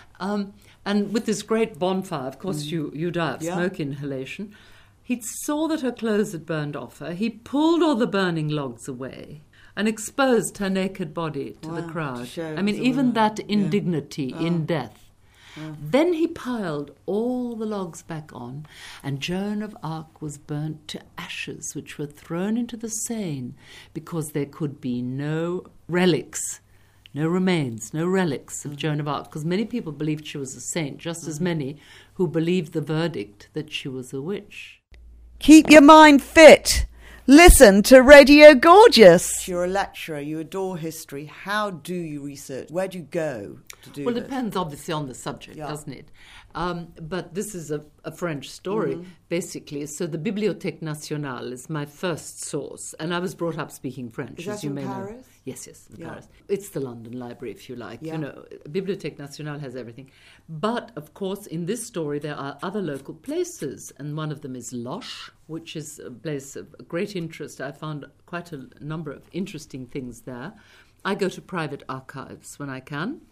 And with this great bonfire, of course, you die of smoke inhalation. He saw that her clothes had burned off her. He pulled all the burning logs away and exposed her naked body to the crowd. I mean, even that indignity in death. Then he piled all the logs back on, and Joan of Arc was burnt to ashes, which were thrown into the Seine because there could be no relics, no remains, no relics of Joan of Arc, because many people believed she was a saint, just as many who believed the verdict that she was a witch. Keep your mind fit. Listen to Radio Gorgeous. You're a lecturer. You adore history. How do you research? Where do you go to do Well, this? it depends obviously on the subject, doesn't it? But this is a French story, basically. So the Bibliothèque Nationale is my first source. And I was brought up speaking French, Is that as you in may Paris? know. Yes, in Paris. It's the London Library, if you like. You know, Bibliothèque Nationale has everything. But, of course, in this story, there are other local places. And one of them is Loches, which is a place of great interest. I found quite a number of interesting things there. I go to private archives when I can.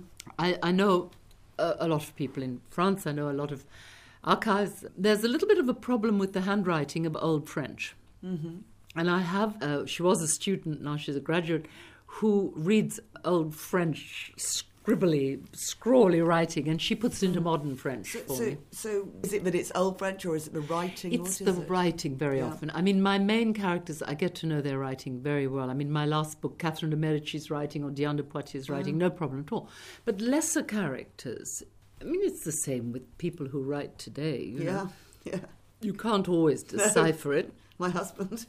I know a lot of people in France. I know a lot of archives. There's a little bit of a problem with the handwriting of Old French. And I have, she was a student, now she's a graduate, who reads Old French scribbly, scrawly writing, and she puts it into modern French for me. So is it that it's Old French, or is it the writing? It's the writing very often. I mean, my main characters, I get to know their writing very well. I mean, my last book, Catherine de Medici's writing or Diane de Poitiers' writing, no problem at all. But lesser characters, I mean, it's the same with people who write today. You know? You can't always decipher it. My husband.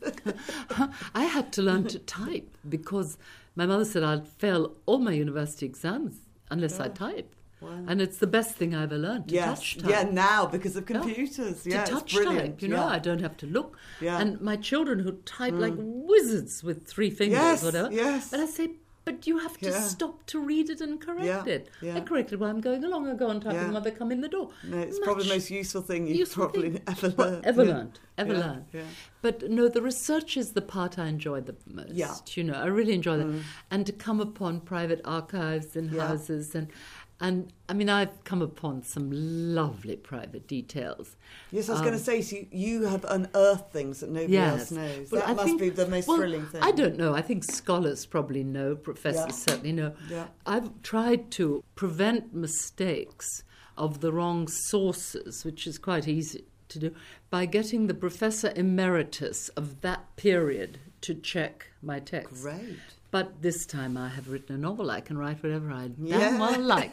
I had to learn to type because my mother said I'd fail all my university exams unless I type. Wow. And it's the best thing I ever learned, to touch type. Yeah, now because of computers. To touch type, you know, I don't have to look. And my children who type like wizards with 3 fingers, whatever. But I say, but you have to stop to read it and correct it. I correct it while I'm going along. I go on typing while they come in the door. No, it's probably the most useful thing you've probably ever learned. Ever learned. But no, the research is the part I enjoy the most. You know, I really enjoy that. And to come upon private archives and houses and I mean, I've come upon some lovely private details. Yes, I was going to say, so you have unearthed things that nobody else knows. That must be the most thrilling thing. I don't know. I think scholars probably know, professors certainly know. I've tried to prevent mistakes of the wrong sources, which is quite easy to do, by getting the professor emeritus of that period to check my text. Great. But this time I have written a novel. I can write whatever I damn well like.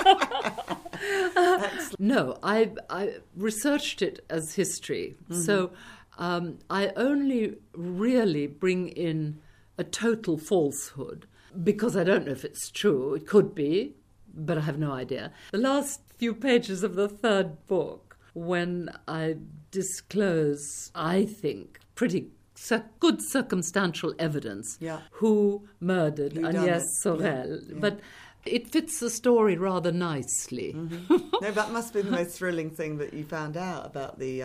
No, I researched it as history. So I only really bring in a total falsehood because I don't know if it's true. It could be, but I have no idea. The last few pages of the 3rd book, when I disclose, I think, pretty good circumstantial evidence who murdered Agnès Sorel. But it fits the story rather nicely. No, that must be the most thrilling thing that you found out about the,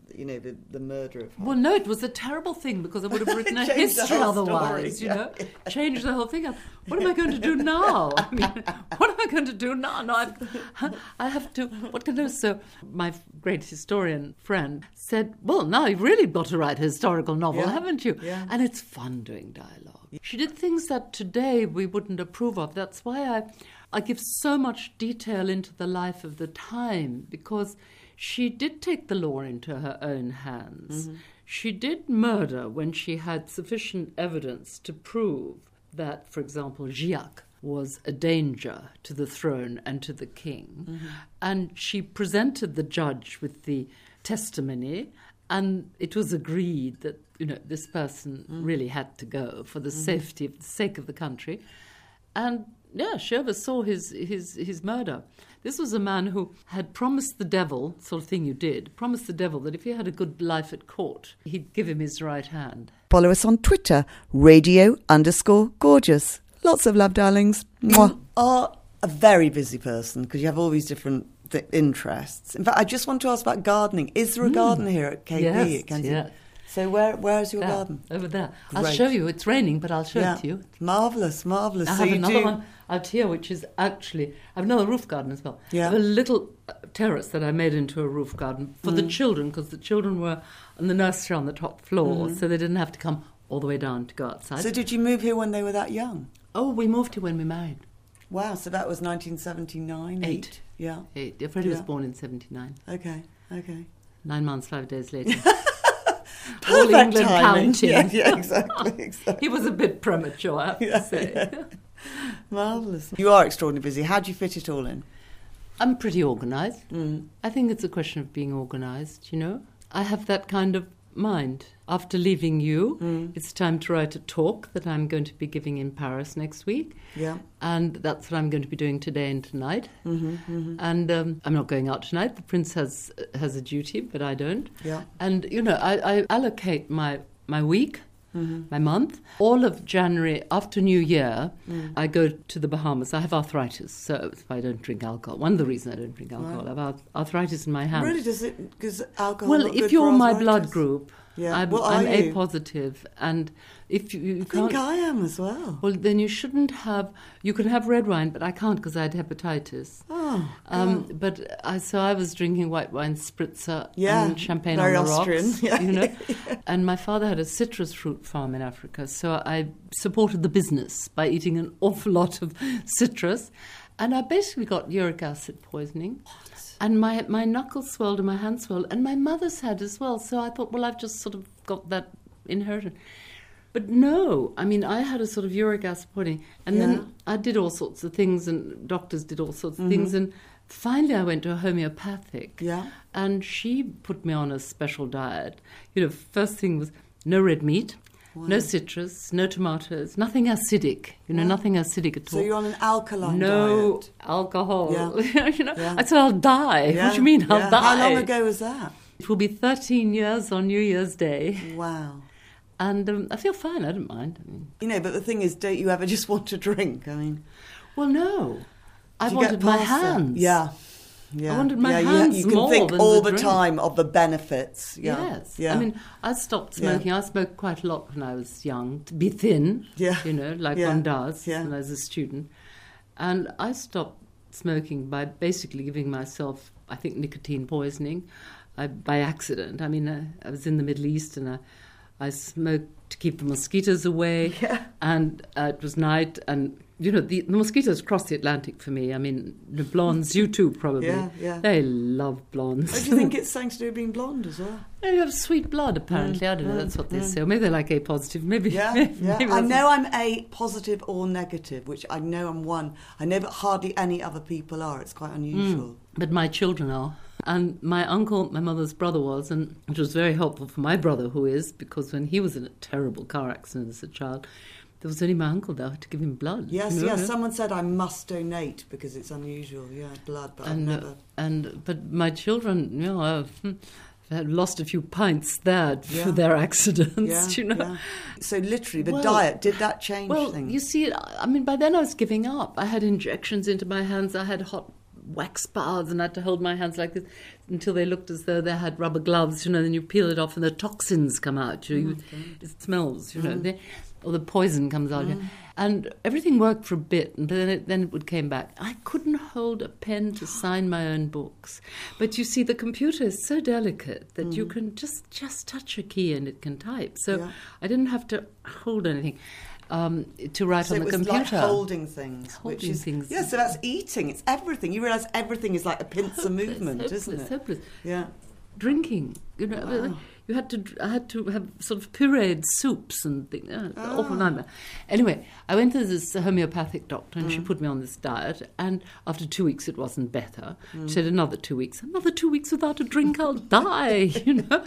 the murder of her. Well, no, it was a terrible thing because I would have written a history otherwise, you know. Changed the whole thing up. What am I going to do now? I mean, what am I going to do now? No, I have to, what can I do? So my great historian friend said, well, now you've really got to write a historical novel, haven't you? And it's fun doing dialogue. She did things that today we wouldn't approve of. That's why I give so much detail into the life of the time, because she did take the law into her own hands. She did murder when she had sufficient evidence to prove that, for example, Giac was a danger to the throne and to the king. And she presented the judge with the testimony, and it was agreed that, you know, this person really had to go for the sake of the country. And she oversaw his murder. This was a man who had promised the devil, sort of thing you did, promised the devil that if he had a good life at court, he'd give him his right hand. Follow us on Twitter, radio_gorgeous. Lots of love, darlings. Mwah. You are a very busy person because you have all these different interests. In fact, I just want to ask about gardening. Is there a garden here at KP? Yes. So where is your garden? Over there. Great. I'll show you. It's raining, but I'll show it to you. Marvellous. I have another one out here, which is actually, I have another roof garden as well. I have a little terrace that I made into a roof garden for the children, because the children were in the nursery on the top floor, so they didn't have to come all the way down to go outside. So did you move here when they were that young? Oh, we moved here when we married. Wow, so that was 1979? 8. Yeah. 8. Freddie was born in 79. Okay. 9 months, 5 days later. Perfect All England timing. counting. Yeah, exactly. He was a bit premature, I have to say. Yeah. Marvellous. You are extraordinarily busy. How do you fit it all in? I'm pretty organised. Mm. I think it's a question of being organised, you know. I have that kind of mind. After leaving you, it's time to write a talk that I'm going to be giving in Paris next week. Yeah. And that's what I'm going to be doing today and tonight. And I'm not going out tonight. The Prince has a duty, but I don't. Yeah. And, you know, I allocate my week, my month. All of January, after New Year, I go to the Bahamas. I have arthritis, so I don't drink alcohol. One of the reasons I don't drink alcohol, I have arthritis in my hand. Really? Does it? Because alcohol. Well, not if good you're for my arthritis? blood group, Yeah. I'm you? A positive, and if you I can't, think I am as well. well, then you shouldn't have. You can have red wine, but I can't because I had hepatitis. Oh. But I was drinking white wine spritzer Yeah, and champagne very on the Austrian. rocks, Yeah, you know. And my father had a citrus fruit farm in Africa, so I supported the business by eating an awful lot of citrus, and I basically got uric acid poisoning. And my knuckles swelled and my hands swelled, and my mother's had as well. So I thought, well, I've just sort of got that inherited. But no, I mean, I had a sort of uric acid poisoning, and then I did all sorts of things, and doctors did all sorts of things, and finally I went to a homeopathic, and she put me on a special diet. You know, first thing was no red meat, no citrus, no tomatoes, nothing acidic, you know, nothing acidic at all. So you're on an alkaline no diet? alcohol. Yeah. You know, I said, I'll die. Yeah. What do you mean, I'll die? How long ago was that? It will be 13 years on New Year's Day. Wow. And I feel fine, I don't mind. I mean, You know, but the thing is, don't you ever just want to drink? I mean... well, no. I do you get wanted my past that? hands. Yeah. I wanted my hands you can more think than all the the drink. time of the benefits. Yeah. Yes. Yeah. I mean, I stopped smoking. I smoked quite a lot when I was young, to be thin, you know, like one does when I was a student. And I stopped smoking by basically giving myself, I think, nicotine poisoning by accident. I mean, I was in the Middle East and I smoked to keep the mosquitoes away. Yeah. And it was night and... You know, the mosquitoes cross the Atlantic for me. I mean, the blondes, you too, probably. Yeah. They love blondes. Do you think it's something to do with being blonde as well? No, you have sweet blood, apparently. I don't know, that's what they say. Or maybe they're like A positive. Maybe. Yeah. maybe I know I'm A positive or negative, which I know I'm one. I know that hardly any other people are. It's quite unusual. But my children are. And my uncle, my mother's brother was, and it was very helpful for my brother, who is, because when he was in a terrible car accident as a child, there was only my uncle there to give him blood. Yes, you know? Someone said I must donate because it's unusual. Yeah, blood, but I've never. But my children, you know, I've lost a few pints there for their accidents. You know. Yeah. So literally, the diet, did that change things? Well, you see, I mean, by then I was giving up. I had injections into my hands. I had hot wax baths and I had to hold my hands like this until they looked as though they had rubber gloves. You know, then you peel it off and the toxins come out. It smells. You know. Or the poison comes out. And everything worked for a bit, and then it came back. I couldn't hold a pen to sign my own books. But you see, the computer is so delicate that you can just touch a key and it can type. So I didn't have to hold anything to write on the computer. Like holding things. Things. Yeah, so that's eating. It's everything. You realise everything is like a pincer movement, isn't it? Hopeless. Yeah. Drinking. You know, I had to have sort of pureed soups and things. Awful nightmare. Anyway, I went to this homeopathic doctor and she put me on this diet. And after 2 weeks, it wasn't better. She said, another 2 weeks. Another 2 weeks without a drink, I'll die, you know.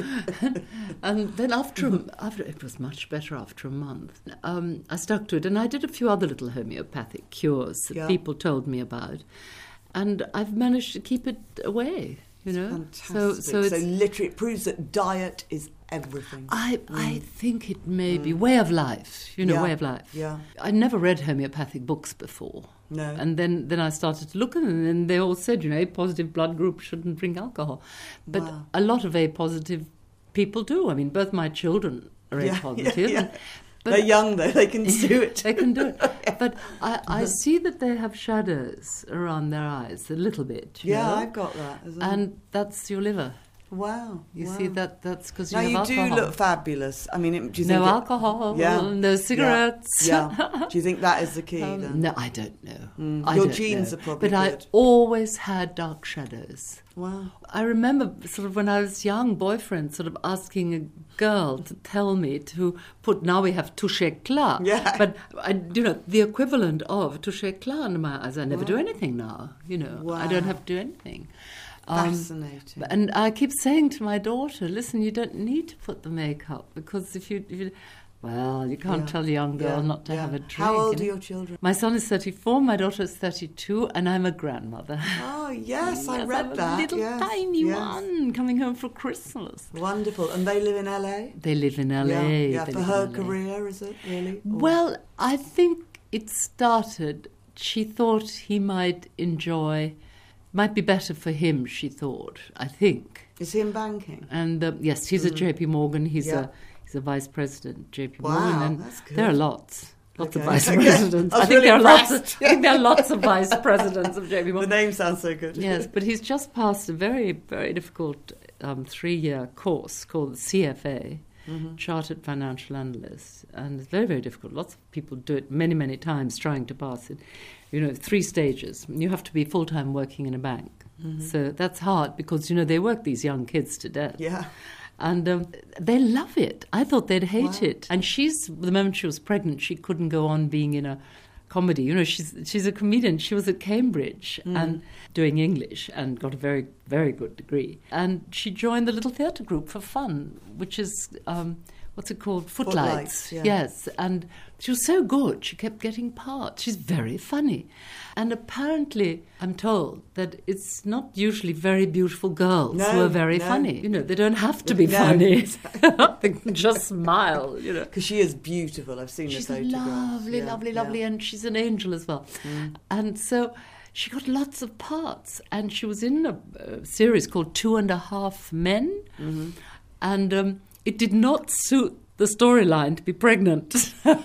And then after it was much better after a month. I stuck to it. And I did a few other little homeopathic cures that people told me about. And I've managed to keep it away. You know, fantastic. So literally, it proves that diet is everything. I think it may be way of life. You know, way of life. Yeah. I never read homeopathic books before. No. And then I started to look at them, and they all said, you know, A positive blood group shouldn't drink alcohol, but a lot a positive people do. I mean, both my children are A positive. Yeah. But they're young, though. They can do it. They can do it. But I see that they have shadows around their eyes a little bit. You know? I've got that as well. And that's your liver. Wow. You wow. see, that's because you Now, have you alcohol. do look fabulous. I mean, do you No think alcohol, no cigarettes. Yeah. Do you think that is the key then? No, I don't know. Your genes are probably But good. I always had dark shadows. Wow. I remember sort of when I was young, boyfriend sort of asking a girl to tell me to put, now we have touche éclat. Yeah. But, the equivalent of touche éclat under my eyes. I never do anything now, Wow. I don't have to do anything. Fascinating. And I keep saying to my daughter, listen, you don't need to put the makeup, because if you well, you can't tell a young girl not to have a drink. How old are your children? My son is 34, my daughter is 32, and I'm a grandmother. Oh, yes, I Yes, read I'm that. a little yes, tiny yes. one coming home for Christmas. Wonderful. And they live in LA? They live in LA. Yeah, They for live her in LA. career, is it, really? Or- Well, I think it started, she thought he might be better for him, she thought, I think. Is he in banking? And yes, he's at JP Morgan. He's a vice president at JP Morgan. Wow, And that's good. there are lots of Okay. vice Okay. presidents. I was I think really there are impressed. I think there are lots of vice presidents of JP The Morgan. name sounds so good. Yes, but he's just passed a very, very difficult 3-year course called the CFA, Chartered Financial Analyst, and it's very, very difficult. Lots of people do it many, many times trying to pass it. 3 stages. You have to be full-time working in a bank. So that's hard because, they work these young kids to death. Yeah. And they love it. I thought they'd hate Wow. it. And the moment she was pregnant, she couldn't go on being in a comedy. She's a comedian. She was at Cambridge and doing English and got a very, very good degree. And she joined the little theatre group for fun, which is, what's it called? Footlights. Yeah. Yes. And she was so good. She kept getting parts. She's very funny. And apparently, I'm told that it's not usually very beautiful girls who are very funny. They don't have to be funny. They can just smile, Because she is beautiful. I've seen She's the photographs. lovely, Yeah, lovely, yeah. lovely, and she's an angel as well. And so she got lots of parts, and she was in a series called 2.5 Men, and it did not suit the storyline to be pregnant.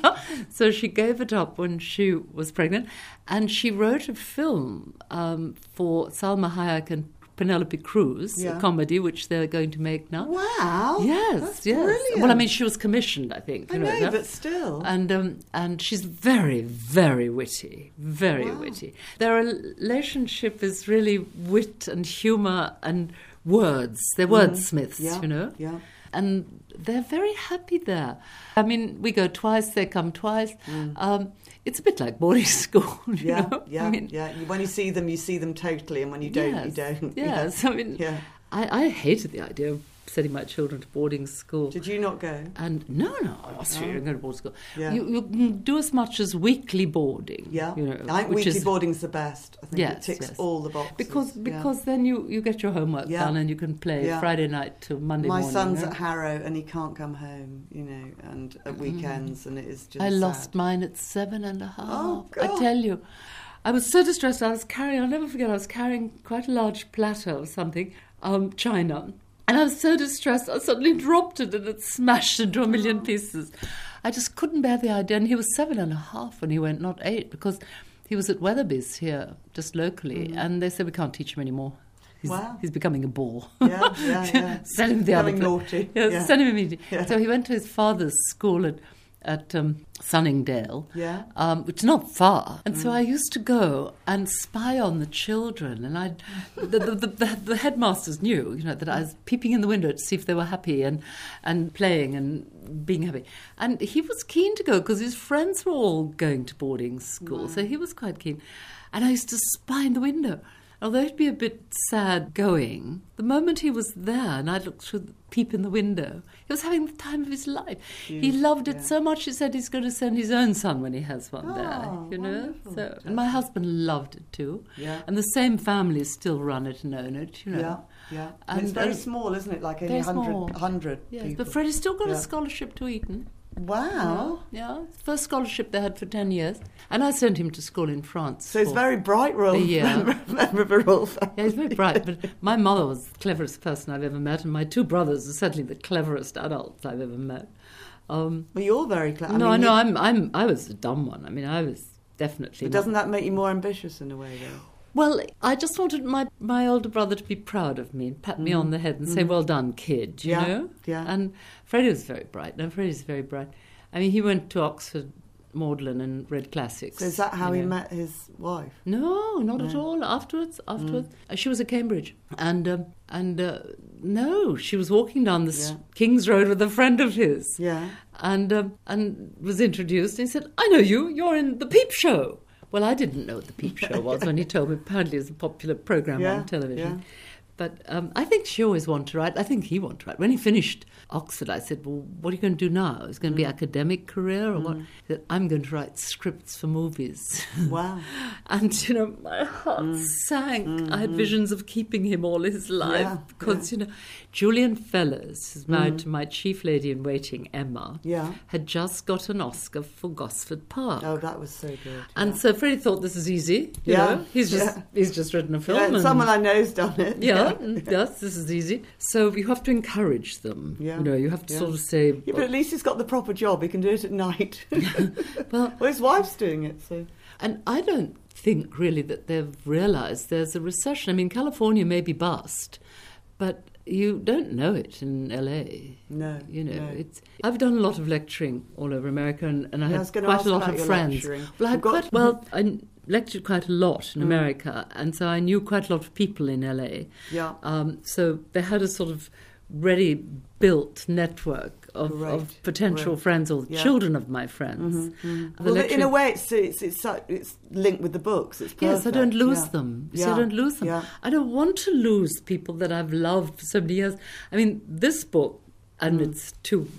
So she gave it up when she was pregnant, and she wrote a film for Salma Hayek and Penelope Cruz, a comedy which they're going to make now. Wow. Yes, That's yes. brilliant. Well, I mean, she was commissioned, I think. I know, but still. And she's very, very witty, very witty. Their relationship is really wit and humour and words. They're wordsmiths, Yeah. And they're very happy there. I mean, we go twice, they come twice. It's a bit like boarding school, you know? Yeah. I mean, When you see them totally, and when you don't, you don't. Yes, I mean, I hated the idea of sending my children to boarding school. Did you not go? And no, Austria, you're going to boarding school. Yeah. You can do as much as weekly boarding. Yeah. I think which weekly is, boarding's the best. I think it ticks yes. all the boxes. Because then you get your homework done and you can play Friday night till Monday morning. My son's at Harrow and he can't come home, and at weekends, and it is just I sad. lost mine at 7.5. Oh, God. I tell you. I was so distressed. I'll never forget, I was carrying quite a large platter of something, china. And I was so distressed, I suddenly dropped it and it smashed into a million pieces. I just couldn't bear the idea. And he was 7.5 when he went, not 8, because he was at Weatherby's here, just locally. And they said, we can't teach him anymore. He's becoming a bore. Yeah. Send him the other Becoming naughty. Send him immediately. Yeah. So he went to his father's school at Sunningdale, which is not far. And so I used to go and spy on the children, and the headmasters knew, that I was peeping in the window to see if they were happy and playing and being happy. And he was keen to go because his friends were all going to boarding school, so he was quite keen. And I used to spy in the window. Although he'd be a bit sad going, the moment he was there and I looked through the peep in the window, he was having the time of his life. He loved it so much, he said he's going to send his own son when he has one there, Wonderful. So, and my husband loved it too. Yeah. And the same families still run it and own it, Yeah. And it's very small, isn't it? Like only 100 yes, people. but Freddie's still got a scholarship to Eton. Wow. Yeah, first scholarship they had for 10 years. And I sent him to school in France. So he's very bright, member of a royal family. Yeah, he's very bright. But my mother was the cleverest person I've ever met, and my 2 brothers are certainly the cleverest adults I've ever met. Well, you're very clever. I was a dumb one. I mean, I was definitely. But doesn't that make you more ambitious in a way, though? Well, I just wanted my older brother to be proud of me and pat me on the head and say, well done, kid, you know? Yeah. And Freddie was very bright. No, Freddie's very bright. I mean, he went to Oxford, Magdalen, and read classics. So is that how he met his wife? No, not at all. Afterwards. She was at Cambridge. And no, she was walking down the King's Road with a friend of his. Yeah. And was introduced, and he said, I know you, you're in The Peep Show. Well, I didn't know what The Peep Show was when he told me. Apparently it was a popular programme on television. Yeah. But I think she always wanted to write. I think he wanted to write. When he finished Oxford, I said, well, what are you going to do now? Is it going to be academic career or what? He said, I'm going to write scripts for movies. Wow. And, you know, my heart sank. I had visions of keeping him all his life because, you know, Julian Fellers, who's married to my chief lady in waiting, Emma, had just got an Oscar for Gosford Park. Oh, that was so good. And so Freddie thought this is easy. You know? He's just written a film. Yeah, someone I know's done it. Yes, this is easy. So you have to encourage them. You know, you have to sort of say... Yeah, but at least he's got the proper job. He can do it at night. well, his wife's doing it, so... And I don't think, really, that they've realised there's a recession. I mean, California may be bust, but you don't know it in LA. No. You know, I've done a lot of lecturing all over America, and I had quite a lot of friends. Well, I lectured quite a lot in America, and so I knew quite a lot of people in LA. Yeah. So they had a sort of ready-built network of potential friends or children of my friends. Well, in a way, it's linked with the books. It's perfect. Yes, I don't lose them. See, I don't lose them. Yeah. I don't want to lose people that I've loved for so many years. I mean, this book, and it's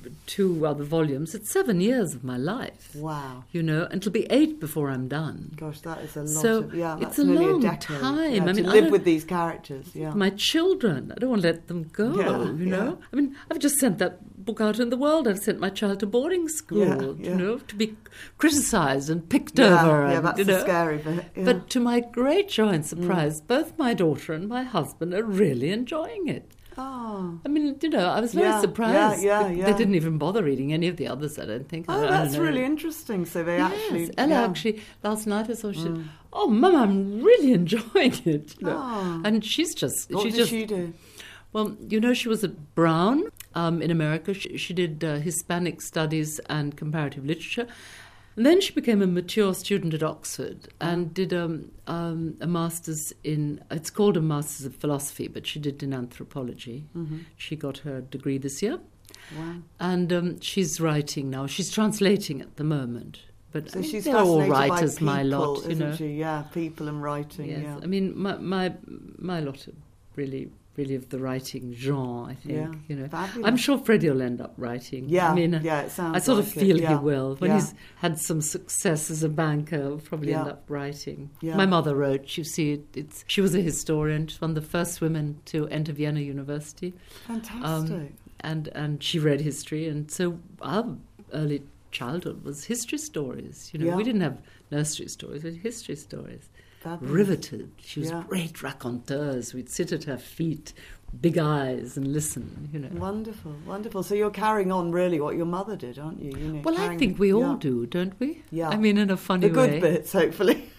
two other volumes, it's 7 years of my life. Wow. You know, and it'll be 8 before I'm done. Gosh, that is a lot. So that's it's a nearly long a decade. time. Yeah, I mean, to live with these characters. Yeah. My children, I don't want to let them go. You know, I mean, I've just sent that book out in the world. I've sent my child to boarding school. You know, to be criticised and picked over. Yeah, that's the scary bit. Yeah. But to my great joy and surprise, both my daughter and my husband are really enjoying it. Oh. I mean, you know, I was very surprised. Yeah. They didn't even bother reading any of the others, I don't think. Oh, that's really interesting. So they actually... Ella actually, last night I saw, she said, oh, Mum, I'm really enjoying it. You know? And she's just... What did she do? Well, you know, she was at Brown in America. She did Hispanic studies and comparative literature. And then she became a mature student at Oxford and did a master's in, it's called a master's of philosophy, but she did in anthropology. She got her degree this year. Wow. And she's writing now. She's translating at the moment. But so she's they're all writers, by people, my lot, you know. She? Yeah, people and writing. Yes. Yeah. I mean, my lot are really of the writing genre, I think. You know, fabulous. I'm sure Freddie will end up writing. Yeah, I mean, it sounds I sort of feel he will. When he's had some success as a banker, he'll probably end up writing. Yeah. My mother wrote. You see, she was a historian. She's one of the first women to enter Vienna University. Fantastic. And she read history, and so our early childhood was history stories. You know, we didn't have nursery stories; we had history stories. Fabulous. Riveted. She was great raconteuse. We'd sit at her feet, big eyes, and listen, you know. Wonderful, wonderful. So you're carrying on really what your mother did, aren't you? You know, well, I think we all do, don't we? Yeah. I mean, in a funny way. The good bits, hopefully.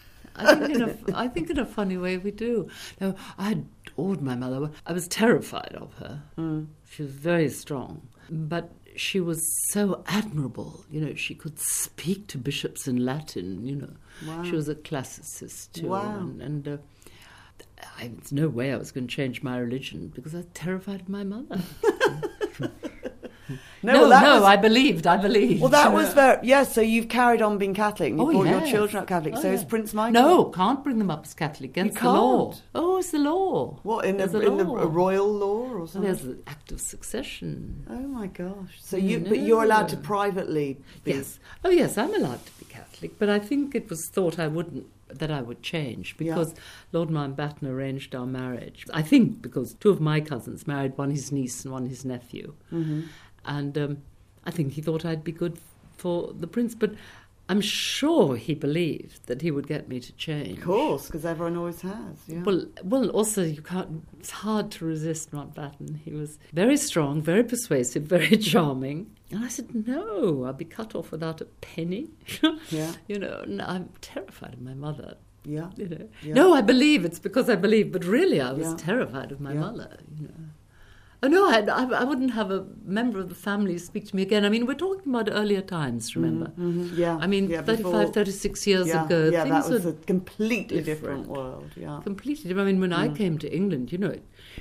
I think in a funny way we do. No, I adored my mother. I was terrified of her. She was very strong. But she was so admirable. You know, she could speak to bishops in Latin, you know. Wow. She was a classicist, too. Wow. And there's no way I was going to change my religion because I was terrified of my mother. I believed. Well, that was very... Yes, so you've carried on being Catholic. And you brought your children up Catholic. So is Prince Michael... No, can't bring them up as Catholic. Against the law. Oh, it's the law. What, in the royal law or something? There's the Act of Succession. Oh, my gosh. So but you're allowed to privately be... Yes. Oh, yes, I'm allowed to be Catholic. But I think it was thought that I would change because Lord Mountbatten arranged our marriage. I think because 2 of my cousins married, one his niece and one his nephew. And I think he thought I'd be good for the prince, but I'm sure he believed that he would get me to change. Of course, because everyone always has. Yeah. Well, also you can't. It's hard to resist Mountbatten. He was very strong, very persuasive, very charming. And I said, no, I'll be cut off without a penny. You know, and I'm terrified of my mother. Yeah. You know. Yeah. No, I believe it's because I believe, but really I was Yeah. terrified of my Yeah. mother, you know. Oh, no, I wouldn't have a member of the family speak to me again. I mean, we're talking about earlier times, remember? Yeah. I mean, yeah, 35, 36 years yeah, ago, yeah, things that was were a completely different. different world. Yeah. completely different. I mean, when I came to England, you know,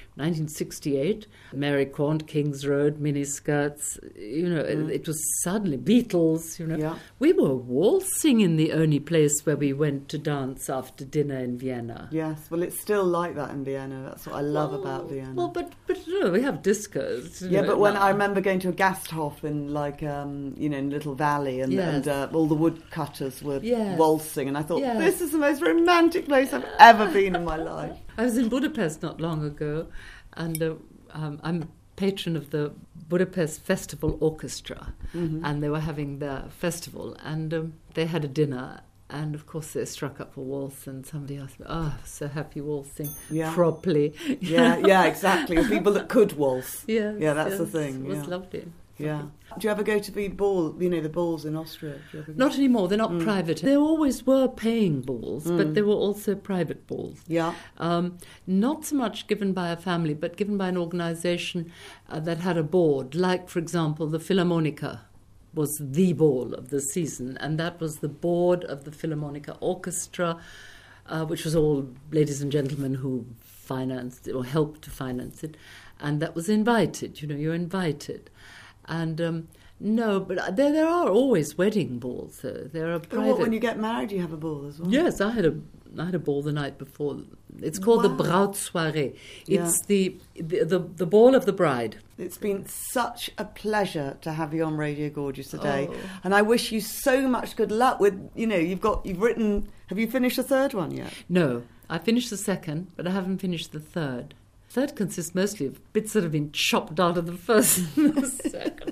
1968, Mary Quant, King's Road, miniskirts, you know, it was suddenly Beatles, you know. Yeah. We were waltzing in the only place where we went to dance after dinner in Vienna. Yes, well, it's still like that in Vienna. That's what I love about Vienna. Well, but no, we have discos. you Yeah, know, but when now. I remember going to a Gasthof in like you know, in Little Valley, and, Yes. and all the woodcutters were Yes. waltzing, and I thought, Yes. this is the most romantic place I've ever been in my life. I was in Budapest not long ago, and I'm patron of the Budapest Festival Orchestra, and they were having their festival, and they had a dinner, and of course they struck up a waltz, and somebody asked me, "Oh, so happy waltzing Yeah. properly." Yeah, exactly. People that could waltz. Yes, Yeah, that's yes, the thing. It was Yeah. lovely. Yeah. Do you ever go to the ball? You know, the balls in Austria. Do you ever go? Not anymore. They're not private. There always were paying balls, but there were also private balls. Yeah. Not so much given by a family, but given by an organisation that had a board. Like, for example, the Philharmonica was the ball of the season, and that was the board of the Philharmonica Orchestra, which was all ladies and gentlemen who financed it or helped to finance it, and that was invited. You know, you're invited. And no, but there are always wedding balls. There are But private. what, when you get married, you have a ball as well? Yes, I had a ball the night before. It's called the Brautsoiree. It's the ball of the bride. It's been such a pleasure to have you on Radio Gorgeous today, Oh. and I wish you so much good luck with. You know, you've written. Have you finished the third one yet? No, I finished the second, but I haven't finished the third. Third consists mostly of bits that have been chopped out of the first and the second.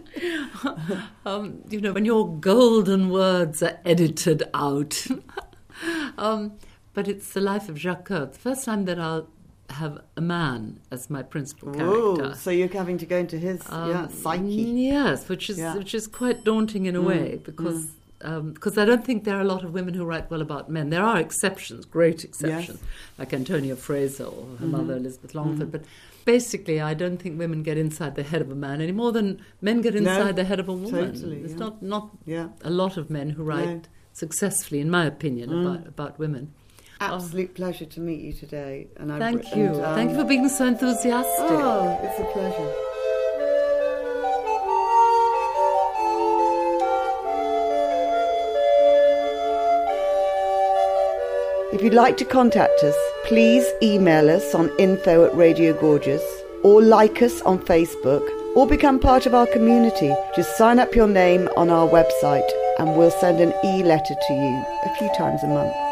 You know, when your golden words are edited out. But it's the life of Jacques Coeur. The first time that I'll have a man as my principal character. Ooh, so you're having to go into his psyche. Yes, which is quite daunting in a way, because I don't think there are a lot of women who write well about men. There are exceptions, great exceptions, like Antonia Fraser or her mother Elizabeth Longford, but basically I don't think women get inside the head of a man any more than men get inside the head of a woman. Totally, There's yeah. not Yeah. a lot of men who write successfully, in my opinion, about women. Absolute pleasure to meet you today. And Thank you. Thank you for being so enthusiastic. Oh, it's a pleasure. If you'd like to contact us, please email us on info@Radio Gorgeous, or like us on Facebook, or become part of our community. Just sign up your name on our website and we'll send an e-letter to you a few times a month.